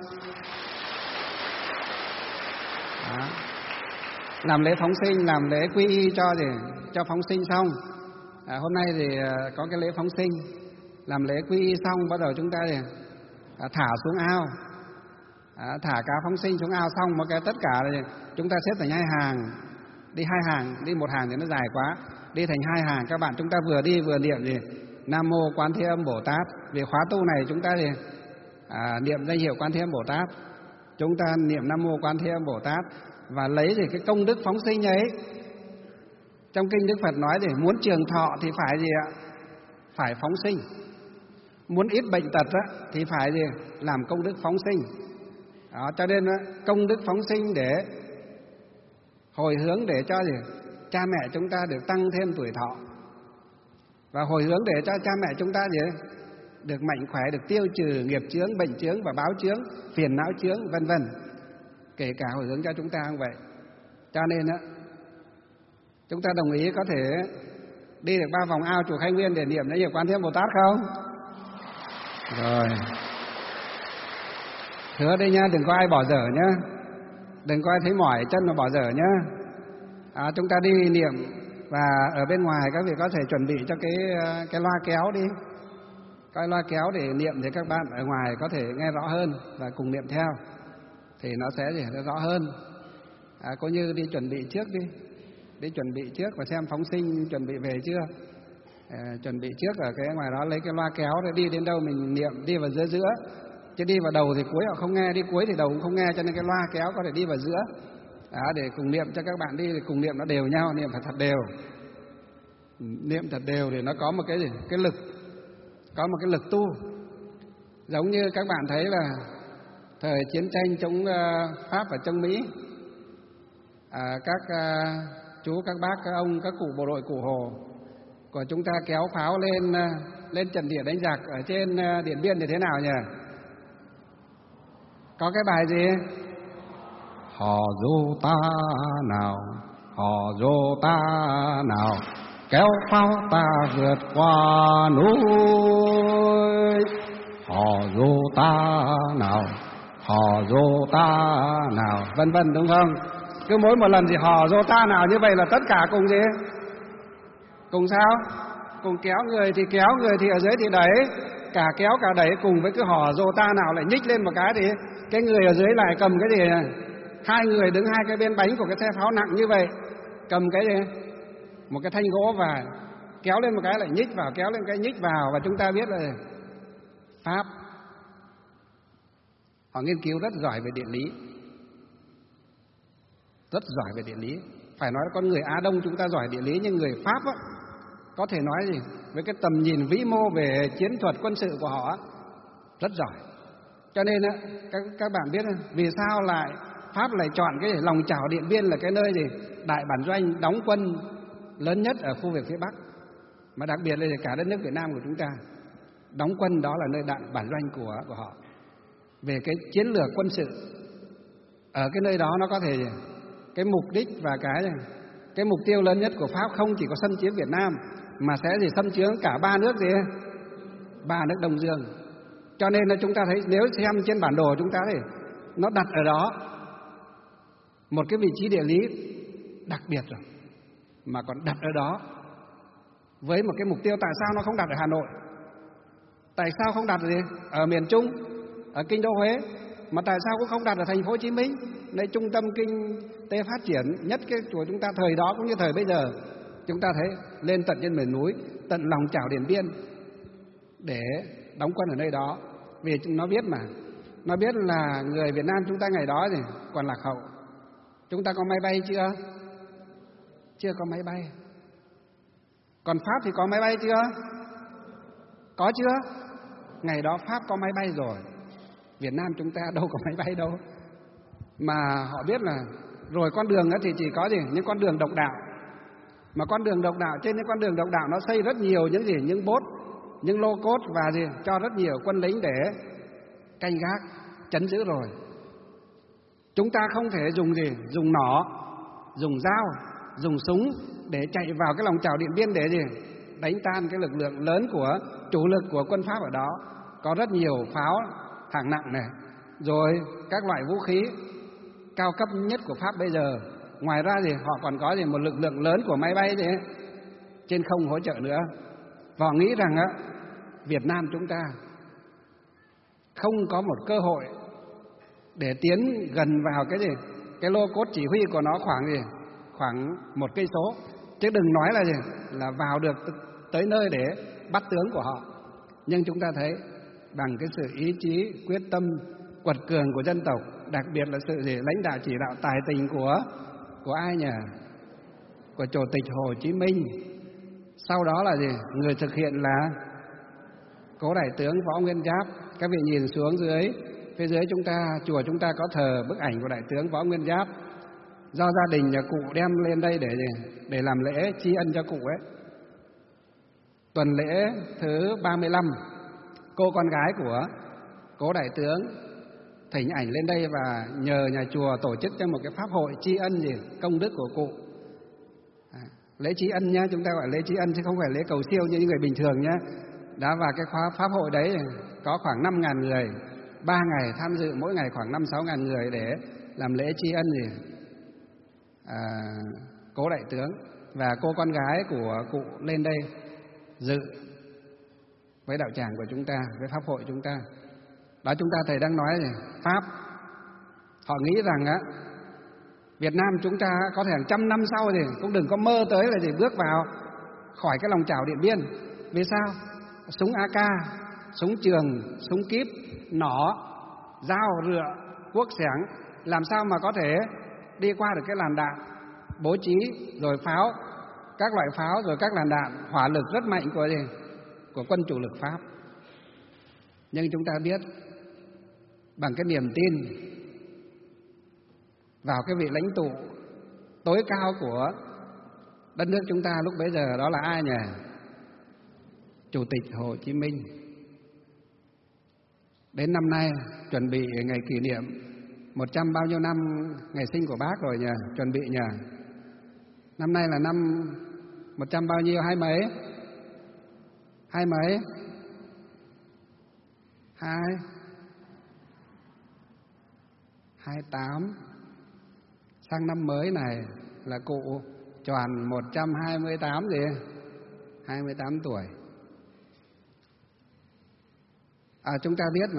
Đó. Làm lễ phóng sinh, làm lễ quy y cho thì cho phóng sinh xong. À, hôm nay thì có cái lễ phóng sinh, làm lễ quy y xong bắt đầu chúng ta thì à, thả xuống ao, à, thả cá phóng sinh xuống ao xong, một cái tất cả thì chúng ta xếp thành hai hàng, đi hai hàng, đi một hàng thì nó dài quá, đi thành hai hàng. Các bạn chúng ta vừa đi vừa niệm gì Nam Mô Quán Thế Âm Bồ Tát. Vì khóa tu này chúng ta thì à, niệm danh hiệu Quán Thế Âm Bồ Tát, chúng ta niệm Nam Mô Quán Thế Âm Bồ Tát và lấy gì cái công đức phóng sinh ấy. Trong kinh Đức Phật nói thì muốn trường thọ thì phải gì ạ? Phải phóng sinh. Muốn ít bệnh tật á, thì phải gì? Làm công đức phóng sinh. Đó, cho nên công đức phóng sinh để hồi hướng để cho gì? Cha mẹ chúng ta được tăng thêm tuổi thọ, và hồi hướng để cho cha mẹ chúng ta gì? Được mạnh khỏe, được tiêu trừ nghiệp chướng, bệnh chướng và báo chướng, phiền não chướng, vân vân. Kể cả hồi hướng cho chúng ta như vậy. Cho nên á, chúng ta đồng ý có thể đi được ba vòng ao chùa Khai Nguyên để niệm danh hiệu Quán Thế Âm Bồ Tát không? Rồi. Hứa đây nha, đừng có ai bỏ dở nhá, đừng có ai thấy mỏi chân mà bỏ dở nhá. À, chúng ta đi niệm, và ở bên ngoài các vị có thể chuẩn bị cho cái cái loa kéo đi, cái loa kéo để niệm thì các bạn ở ngoài có thể nghe rõ hơn và cùng niệm theo thì nó sẽ gì nó rõ hơn. À, coi như đi chuẩn bị trước đi, đi chuẩn bị trước và xem phóng sinh chuẩn bị về chưa. À, chuẩn bị trước ở cái ngoài đó lấy cái loa kéo để đi đến đâu mình niệm, đi vào giữa giữa, chứ đi vào đầu thì cuối họ không nghe, đi cuối thì đầu cũng không nghe, cho nên cái loa kéo có thể đi vào giữa. Đó, để cùng niệm cho các bạn đi, thì cùng niệm nó đều nhau, niệm phải thật đều, niệm thật đều để nó có một cái gì, cái lực, có một cái lực tu. Giống như các bạn thấy là thời chiến tranh chống uh, Pháp và chống Mỹ, à, các uh, chú, các bác, các ông, các cụ bộ đội Cụ Hồ của chúng ta kéo pháo lên uh, lên trận địa đánh giặc ở trên uh, Điện Biên thì thế nào nhỉ? Có cái bài gì? Hò dô ta nào, hò dô ta nào, kéo pháo ta vượt qua núi. Hò dô ta nào, hò dô ta nào, vân vân, đúng không? Cứ mỗi một lần thì hò dô ta nào như vậy là tất cả cùng gì? Cùng sao? Cùng kéo, người thì kéo, người thì ở dưới thì đẩy, cả kéo cả đẩy cùng với cái hò dô ta nào lại nhích lên một cái thì cái người ở dưới lại cầm cái gì? Hai người đứng hai cái bên bánh của cái xe pháo nặng như vậy, cầm cái gì? Một cái thanh gỗ và kéo lên một cái lại nhích vào, kéo lên cái nhích vào. Và chúng ta biết là Pháp họ nghiên cứu rất giỏi về địa lý, rất giỏi về địa lý. Phải nói con người Á Đông chúng ta giỏi địa lý, nhưng người Pháp á, có thể nói gì với cái tầm nhìn vĩ mô về chiến thuật quân sự của họ rất giỏi. Cho nên á, các các bạn biết vì sao lại Pháp lại chọn cái lòng chảo Điện Biên là cái nơi gì đại bản doanh đóng quân lớn nhất ở khu vực phía Bắc, mà đặc biệt là cả đất nước Việt Nam của chúng ta. đóng quân đó là nơi đạn bản doanh của của họ. Về cái chiến lược quân sự ở cái nơi đó nó có thể cái mục đích và cái cái mục tiêu lớn nhất của Pháp không chỉ có xâm chiếm Việt Nam mà sẽ gì xâm chiếm cả ba nước gì ba nước Đông Dương. Cho nên là chúng ta thấy nếu xem trên bản đồ chúng ta thì nó đặt ở đó một cái vị trí địa lý đặc biệt rồi, mà còn đặt ở đó với một cái mục tiêu. Tại sao nó không đặt ở Hà Nội? Tại sao không đặt ở gì? Ở miền Trung, ở kinh đô Huế? Mà tại sao cũng không đặt ở thành phố Hồ Chí Minh, nơi trung tâm kinh tế phát triển nhất cái của chúng ta thời đó cũng như thời bây giờ? Chúng ta thấy lên tận trên miền núi, tận lòng chảo Điện Biên để đóng quân ở nơi đó. Vì nó biết mà, nó biết là người Việt Nam chúng ta ngày đó thì còn lạc hậu. Chúng ta có máy bay chưa? Chưa có máy bay. Còn Pháp thì có máy bay chưa? Có chưa? Ngày đó Pháp có máy bay rồi, Việt Nam chúng ta đâu có máy bay đâu. Mà họ biết là rồi con đường thì chỉ có gì? Những con đường độc đạo. Mà con đường độc đạo, trên những con đường độc đạo nó xây rất nhiều những gì? Những bốt, những lô cốt và gì? Cho rất nhiều quân lính để canh gác, trấn giữ rồi. Chúng ta không thể dùng gì? Dùng nỏ, dùng dao, dùng súng để chạy vào cái lòng chảo Điện Biên để gì? Đánh tan cái lực lượng lớn của chủ lực của quân Pháp ở đó. Có rất nhiều pháo hạng nặng này, rồi các loại vũ khí cao cấp nhất của Pháp bây giờ. Ngoài ra thì họ còn có gì? Một lực lượng lớn của máy bay gì trên không hỗ trợ nữa. Và họ nghĩ rằng á, Việt Nam chúng ta không có một cơ hội để tiến gần vào cái gì? Cái lô cốt chỉ huy của nó khoảng gì? Khoảng một cây số. Chứ đừng nói là gì? Là vào được tới nơi để bắt tướng của họ. Nhưng chúng ta thấy bằng cái sự ý chí, quyết tâm, quật cường của dân tộc, đặc biệt là sự gì? Lãnh đạo chỉ đạo tài tình của của ai nhỉ? Của Chủ tịch Hồ Chí Minh. Sau đó là gì? Người thực hiện là Cố Đại tướng Võ Nguyên Giáp. Các vị nhìn xuống dưới, phía dưới chúng ta, chùa chúng ta có thờ bức ảnh của Đại tướng Võ Nguyên Giáp. Do gia đình nhà cụ đem lên đây để để làm lễ tri ân cho cụ ấy. Tuần lễ thứ ba mươi lăm, cô con gái của Cố Đại tướng thỉnh ảnh lên đây và nhờ nhà chùa tổ chức cho một cái pháp hội tri ân gì công đức của cụ. À, lễ tri ân nhá, chúng ta gọi lễ tri ân chứ không phải lễ cầu siêu như những người bình thường nhá. Đã vào cái khóa pháp hội đấy có khoảng năm ngàn người, ba ngày tham dự, mỗi ngày khoảng năm sáu ngàn người để làm lễ tri ân gì à, Cố Đại tướng. Và cô con gái của cụ lên đây dự với đạo tràng của chúng ta, với pháp hội chúng ta. Đó, chúng ta thầy đang nói gì? Pháp họ nghĩ rằng á, Việt Nam chúng ta có thể hàng trăm năm sau thì cũng đừng có mơ tới là gì bước vào khỏi cái lòng chảo Điện Biên. Vì sao? Súng a ca, súng trường, súng kíp, nỏ, dao, rựa, cuốc xẻng, làm sao mà có thể đi qua được cái làn đạn bố trí, rồi pháo, các loại pháo, rồi các làn đạn hỏa lực rất mạnh của gì? Của quân chủ lực Pháp. Nhưng chúng ta biết bằng cái niềm tin vào cái vị lãnh tụ tối cao của đất nước chúng ta lúc bấy giờ, đó là ai nhỉ? Chủ tịch Hồ Chí Minh. Đến năm nay chuẩn bị ngày kỷ niệm một trăm bao nhiêu năm ngày sinh của Bác rồi nhỉ? Chuẩn bị nhỉ? Năm nay là năm một trăm bao nhiêu? Hai mấy? Hai mấy? Hai hai tám. Sang năm mới này là cụ tròn một trăm hai mươi tám gì? Hai mươi tám tuổi. À, chúng ta biết mà,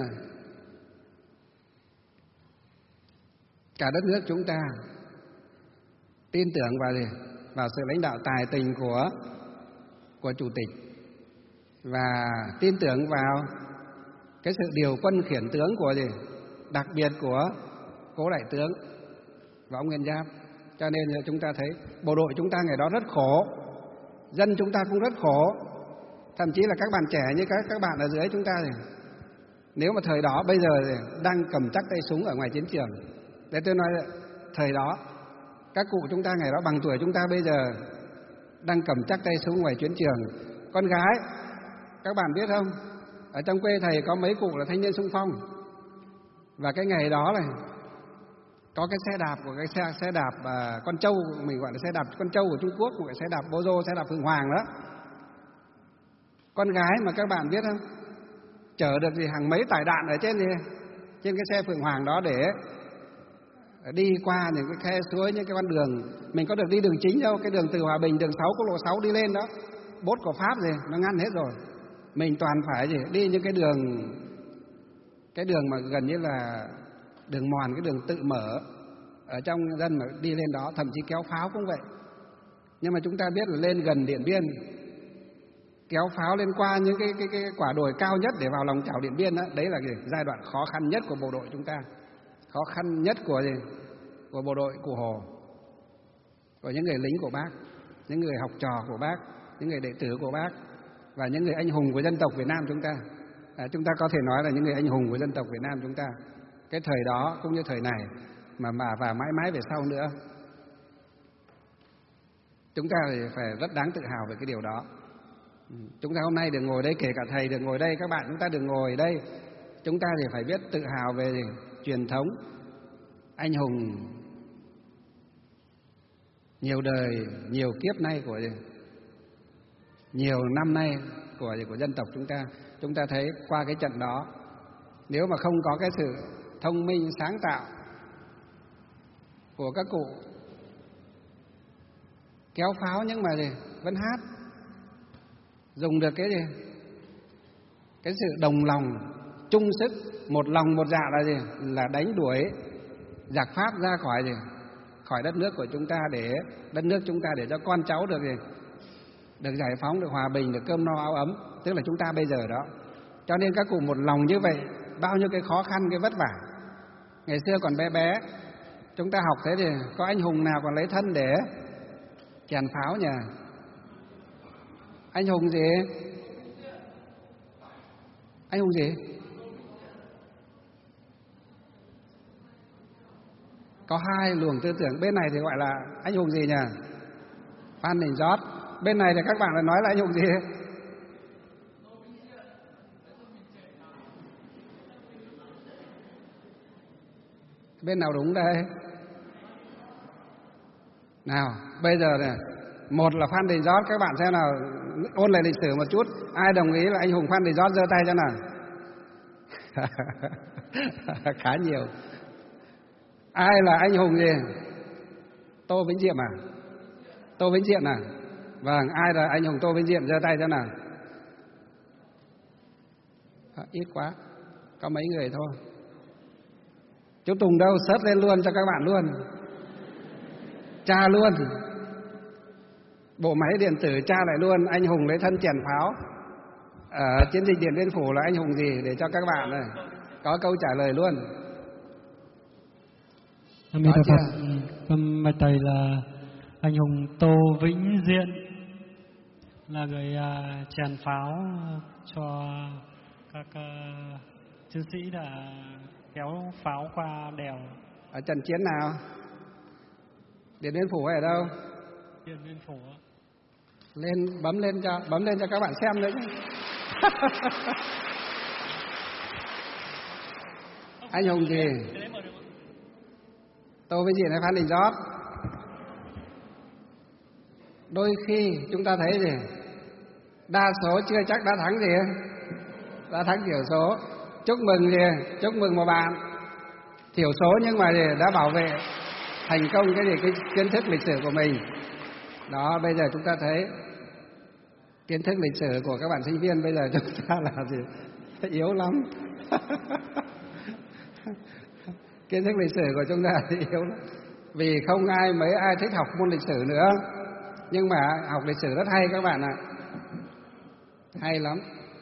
cả đất nước chúng ta tin tưởng vào gì? Vào sự lãnh đạo tài tình của của chủ tịch, và tin tưởng vào cái sự điều quân khiển tướng của gì? Đặc biệt của Cố Đại tướng Võ Nguyên Giáp. Cho nên là chúng ta thấy bộ đội chúng ta ngày đó rất khổ, dân chúng ta cũng rất khổ, thậm chí là các bạn trẻ như các các bạn ở dưới chúng ta thì nếu mà thời đó bây giờ thì đang cầm chắc tay súng ở ngoài chiến trường. Để tôi nói thời đó các cụ chúng ta ngày đó bằng tuổi chúng ta bây giờ đang cầm chắc tay súng ngoài chiến trường. Con gái các bạn biết không, Ở trong quê thầy có mấy cụ là thanh niên xung phong, và cái ngày đó này có cái xe đạp của cái xe xe đạp à, con trâu, mình gọi là xe đạp con trâu của Trung Quốc, một cái xe đạp Bô Dô, xe đạp Phượng Hoàng đó. Con gái mà các bạn biết không, chở được gì hàng mấy tải đạn ở trên gì trên cái xe Phượng Hoàng đó để đi qua những cái khe suối, những cái con đường mình có được đi đường chính đâu, cái đường từ Hòa Bình, đường sáu, quốc lộ sáu đi lên đó, bốt của Pháp gì nó ngăn hết rồi. Mình toàn phải gì đi những cái đường cái đường mà gần như là đường mòn, cái đường tự mở ở trong dân mà đi lên đó, thậm chí kéo pháo cũng vậy. Nhưng mà chúng ta biết là lên gần Điện Biên, kéo pháo lên qua những cái cái cái quả đồi cao nhất để vào lòng chảo Điện Biên đó, đấy là gì? Giai đoạn khó khăn nhất của bộ đội chúng ta, khó khăn nhất của gì? Của bộ đội Cụ Hồ, của những người lính của Bác, những người học trò của Bác, những người đệ tử của Bác và những người anh hùng của dân tộc Việt Nam chúng ta. À, chúng ta có thể nói là những người anh hùng của dân tộc Việt Nam chúng ta. Cái thời đó cũng như thời này mà mà và mãi mãi về sau nữa, chúng ta thì phải rất đáng tự hào về cái điều đó. Chúng ta hôm nay được ngồi đây, kể cả thầy được ngồi đây, các bạn chúng ta được ngồi đây, chúng ta thì phải biết tự hào về gì? Truyền thống anh hùng nhiều đời, nhiều kiếp nay của gì? Nhiều năm nay của của dân tộc chúng ta. Chúng ta thấy qua cái trận đó, nếu mà không có cái sự thông minh sáng tạo của các cụ kéo pháo nhưng mà gì vẫn hát, dùng được cái gì cái sự đồng lòng chung sức, một lòng một dạ là gì là đánh đuổi giặc Pháp ra khỏi gì khỏi đất nước của chúng ta, để đất nước chúng ta, để cho con cháu được gì được giải phóng, được hòa bình, được cơm no áo ấm, tức là chúng ta bây giờ đó. Cho nên các cụ một lòng như vậy, bao nhiêu cái khó khăn, cái vất vả. Ngày xưa còn bé bé, chúng ta học thế thì có anh hùng nào còn lấy thân để chèn pháo nhỉ? Anh hùng gì? Anh hùng gì? Có hai luồng tư tưởng, bên này thì gọi là anh hùng gì nhỉ? Phan Đình Giót. Bên này thì các bạn lại nói là anh hùng gì? Bên nào đúng đây? Nào, bây giờ này, một là Phan Đình Giót, các bạn xem nào, ôn lại lịch sử một chút, ai đồng ý là anh hùng Phan Đình Giót giơ tay cho nào. Khá nhiều. Ai là anh hùng gì? Tô Vĩnh Diện à? Tô Vĩnh Diện à? Vâng, ai là anh hùng Tô Vĩnh Diện giơ tay cho nào. À, ít quá, có mấy người thôi. Chú Tùng đâu, search lên luôn cho các bạn luôn, tra luôn, bộ máy điện tử tra lại luôn, anh hùng lấy thân chèn pháo ở chiến dịch Điện Biên Phủ là anh hùng gì, để cho các bạn này có câu trả lời luôn. Có chưa? Con mời thầy là anh hùng Tô Vĩnh Diện, là người uh, chèn pháo cho các uh, chiến sĩ đã kéo pháo qua đèo. Ở trận chiến nào? Điện Biên Phủ hay ở đâu? Điện Biên Phủ. Lên, bấm lên cho, bấm lên cho các bạn xem nữa chứ. Anh hùng gì? Tô Vĩnh Diện hay Phan Đình Giót? Đôi khi chúng ta thấy gì? Đa số chưa chắc đã thắng gì, đã thắng thiểu số. Chúc mừng gì? Chúc mừng một bạn thiểu số nhưng mà gì đã bảo vệ thành công cái gì cái kiến thức lịch sử của mình. Đó, bây giờ chúng ta thấy kiến thức lịch sử của các bạn sinh viên bây giờ chúng ta là gì? Yếu lắm. Kiến thức lịch sử của chúng ta thì yếu lắm. Vì không ai mấy ai thích học môn lịch sử nữa. Nhưng mà học lịch sử rất hay các bạn ạ. Hay lắm.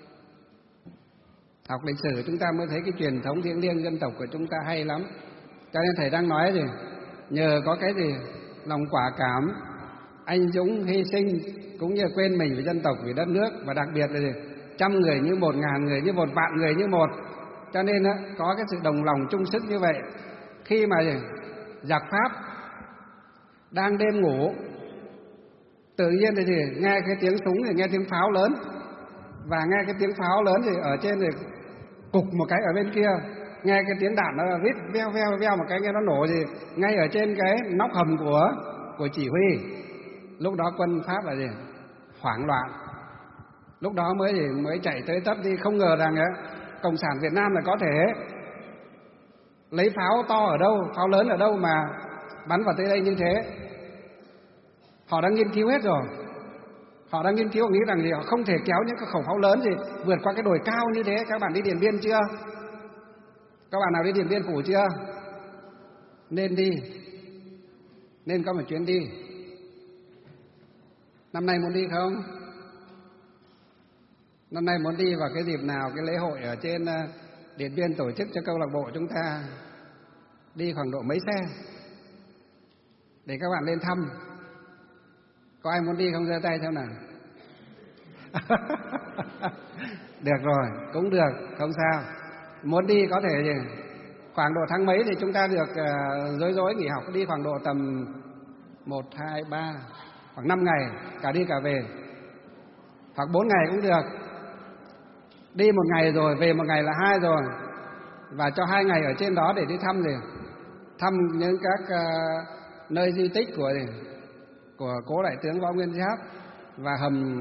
Học lịch sử chúng ta mới thấy cái truyền thống thiêng liêng dân tộc của chúng ta hay lắm. Cho nên thầy đang nói gì? Nhờ có cái gì? Lòng quả cảm, anh dũng hy sinh, cũng như quên mình vì dân tộc, vì đất nước, và đặc biệt là gì? Trăm người như một, ngàn người như một, vạn người như một. Cho nên á, có cái sự đồng lòng chung sức như vậy. Khi mà gì? Giặc Pháp đang đêm ngủ, tự nhiên thì gì? Nghe cái tiếng súng, thì nghe tiếng pháo lớn, và nghe cái tiếng pháo lớn thì ở trên thì cục một cái ở bên kia, nghe cái tiếng đạn nó rít veo veo veo một cái, nghe nó nổ gì ngay ở trên cái nóc hầm của của chỉ huy. Lúc đó quân Pháp là gì? Hoảng loạn. Lúc đó mới gì mới chạy tới tấp đi, không ngờ rằng ấy, cộng sản Việt Nam là có thể lấy pháo to ở đâu, pháo lớn ở đâu mà bắn vào tới đây như thế. Họ đã nghiên cứu hết rồi. Họ đang nghiên cứu, nghĩ rằng gì họ không thể kéo những cái khẩu pháo lớn gì vượt qua cái đồi cao như thế. Các bạn đi Điện Biên chưa? Các bạn nào đi Điện Biên Phủ chưa? Nên đi, nên có một chuyến đi. Năm nay muốn đi không? Năm nay muốn đi vào cái dịp nào? Cái lễ hội ở trên Điện Biên tổ chức cho câu lạc bộ chúng ta, đi khoảng độ mấy xe để các bạn lên thăm. Có ai muốn đi không, giơ tay xem nào? Được rồi, cũng được, không sao. Muốn đi có thể gì? Khoảng độ tháng mấy thì chúng ta được uh, rối rối nghỉ học, đi khoảng độ tầm một, hai, ba, khoảng năm ngày, cả đi cả về. Hoặc bốn ngày cũng được. Đi một ngày rồi, về một ngày là hai rồi. Và cho hai ngày ở trên đó để đi thăm gì? Thăm những các uh, nơi di tích của gì? Của cố đại tướng Võ Nguyên Giáp và hầm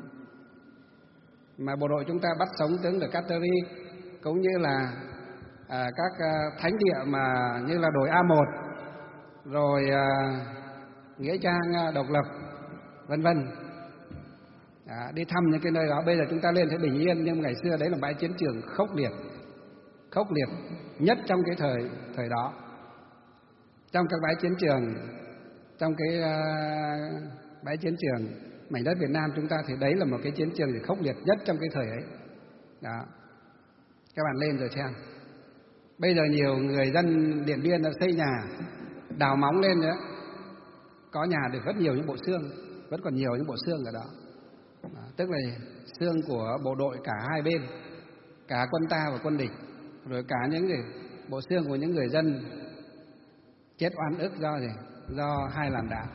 mà bộ đội chúng ta bắt sống tướng De Cattery, cũng như là à, các à, thánh địa mà như là đồi A một, rồi à, nghĩa trang Độc Lập, vân vân. À, đi thăm những cái nơi đó. Bây giờ chúng ta lên thấy bình yên, nhưng ngày xưa đấy là bãi chiến trường khốc liệt, khốc liệt nhất trong cái thời thời đó. Trong các bãi chiến trường, trong cái uh, bãi chiến trường mảnh đất Việt Nam chúng ta thì đấy là một cái chiến trường thì khốc liệt nhất trong cái thời ấy. Đó, các bạn lên rồi xem. Bây giờ nhiều người dân Điện Biên đã xây nhà, đào móng lên nữa, có nhà được rất nhiều những bộ xương, vẫn còn nhiều những bộ xương ở đó. Đó, tức là xương của bộ đội cả hai bên, cả quân ta và quân địch, rồi cả những người, bộ xương của những người dân chết oan ức do gì? Do hai làn đạn.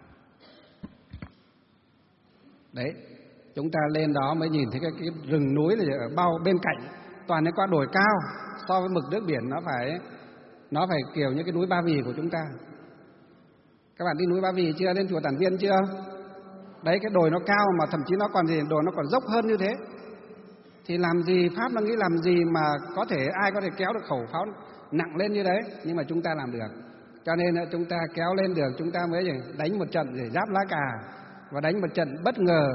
Đấy, chúng ta lên đó mới nhìn thấy cái, cái rừng núi là ở bao bên cạnh, toàn những quả đồi cao, so với mực nước biển nó phải nó phải kiểu như cái núi Ba Vì của chúng ta. Các bạn đi núi Ba Vì chưa? Lên chùa Tản Viên chưa? Đấy, cái đồi nó cao mà thậm chí nó còn gì, đồi nó còn dốc hơn như thế. Thì làm gì, Pháp nó nghĩ làm gì mà có thể ai có thể kéo được khẩu pháo nặng lên như đấy, nhưng mà chúng ta làm được. Cho nên chúng ta kéo lên được, chúng ta mới đánh một trận để giáp lá cà, và đánh một trận bất ngờ.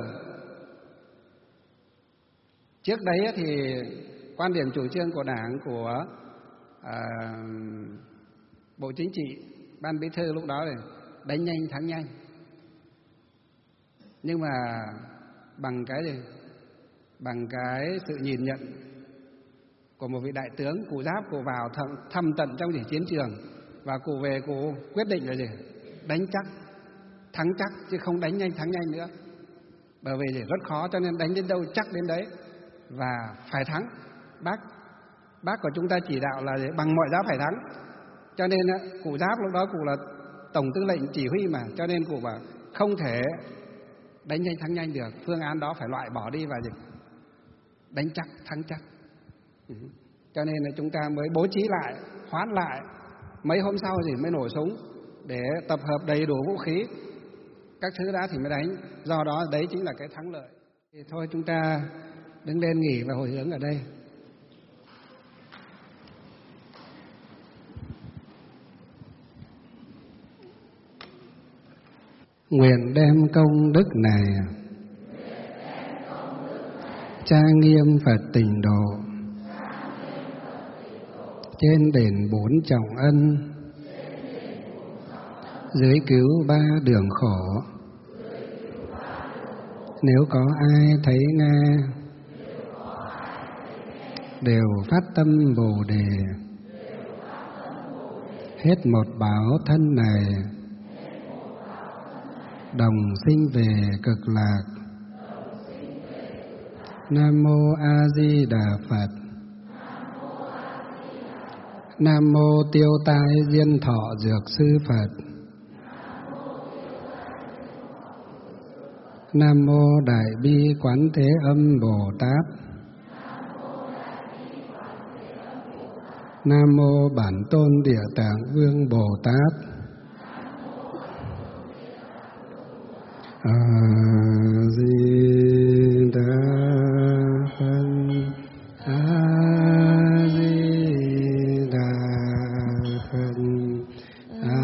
Trước đấy thì quan điểm chủ trương của Đảng, của à, Bộ Chính trị, Ban Bí thư lúc đó là đánh nhanh thắng nhanh. Nhưng mà bằng cái gì? Bằng cái sự nhìn nhận của một vị đại tướng, cụ Giáp, cụ vào thăm, thăm tận trong những chiến trường, và cụ về cụ quyết định là gì? Đánh chắc, thắng chắc, chứ không đánh nhanh thắng nhanh nữa. Bởi vì gì? Rất khó, cho nên đánh đến đâu chắc đến đấy, và phải thắng. Bác bác của chúng ta chỉ đạo là gì? Bằng mọi giá phải thắng. Cho nên cụ Giáp lúc đó cụ là tổng tư lệnh chỉ huy mà, cho nên cụ bảo không thể đánh nhanh thắng nhanh được, phương án đó phải loại bỏ đi và gì? Đánh chắc thắng chắc. Ừ. Cho nên là chúng ta mới bố trí lại, hoãn lại, mấy hôm sau thì mới nổ súng để tập hợp đầy đủ vũ khí, các thứ đã thì mới đánh. Do đó đấy chính là cái thắng lợi. Thì thôi chúng ta đứng lên nghỉ và hồi hướng ở đây. Nguyện đem công đức này trang nghiêm Phật Tịnh Độ, trên đền bốn trọng ân, dưới cứu ba đường khổ. Nếu có ai thấy nghe, đều phát tâm Bồ Đề, hết một báo thân này, đồng sinh về cực lạc. Nam mô A Di Đà Phật. Nam mô Tiêu Tai Diên Thọ Dược Sư Phật. Nam mô Đại Bi Quán Thế Âm Bồ Tát. Nam mô Bản Tôn Địa Tạng Vương Bồ Tát. A Di Đà Phật. A Di Đà Phật. A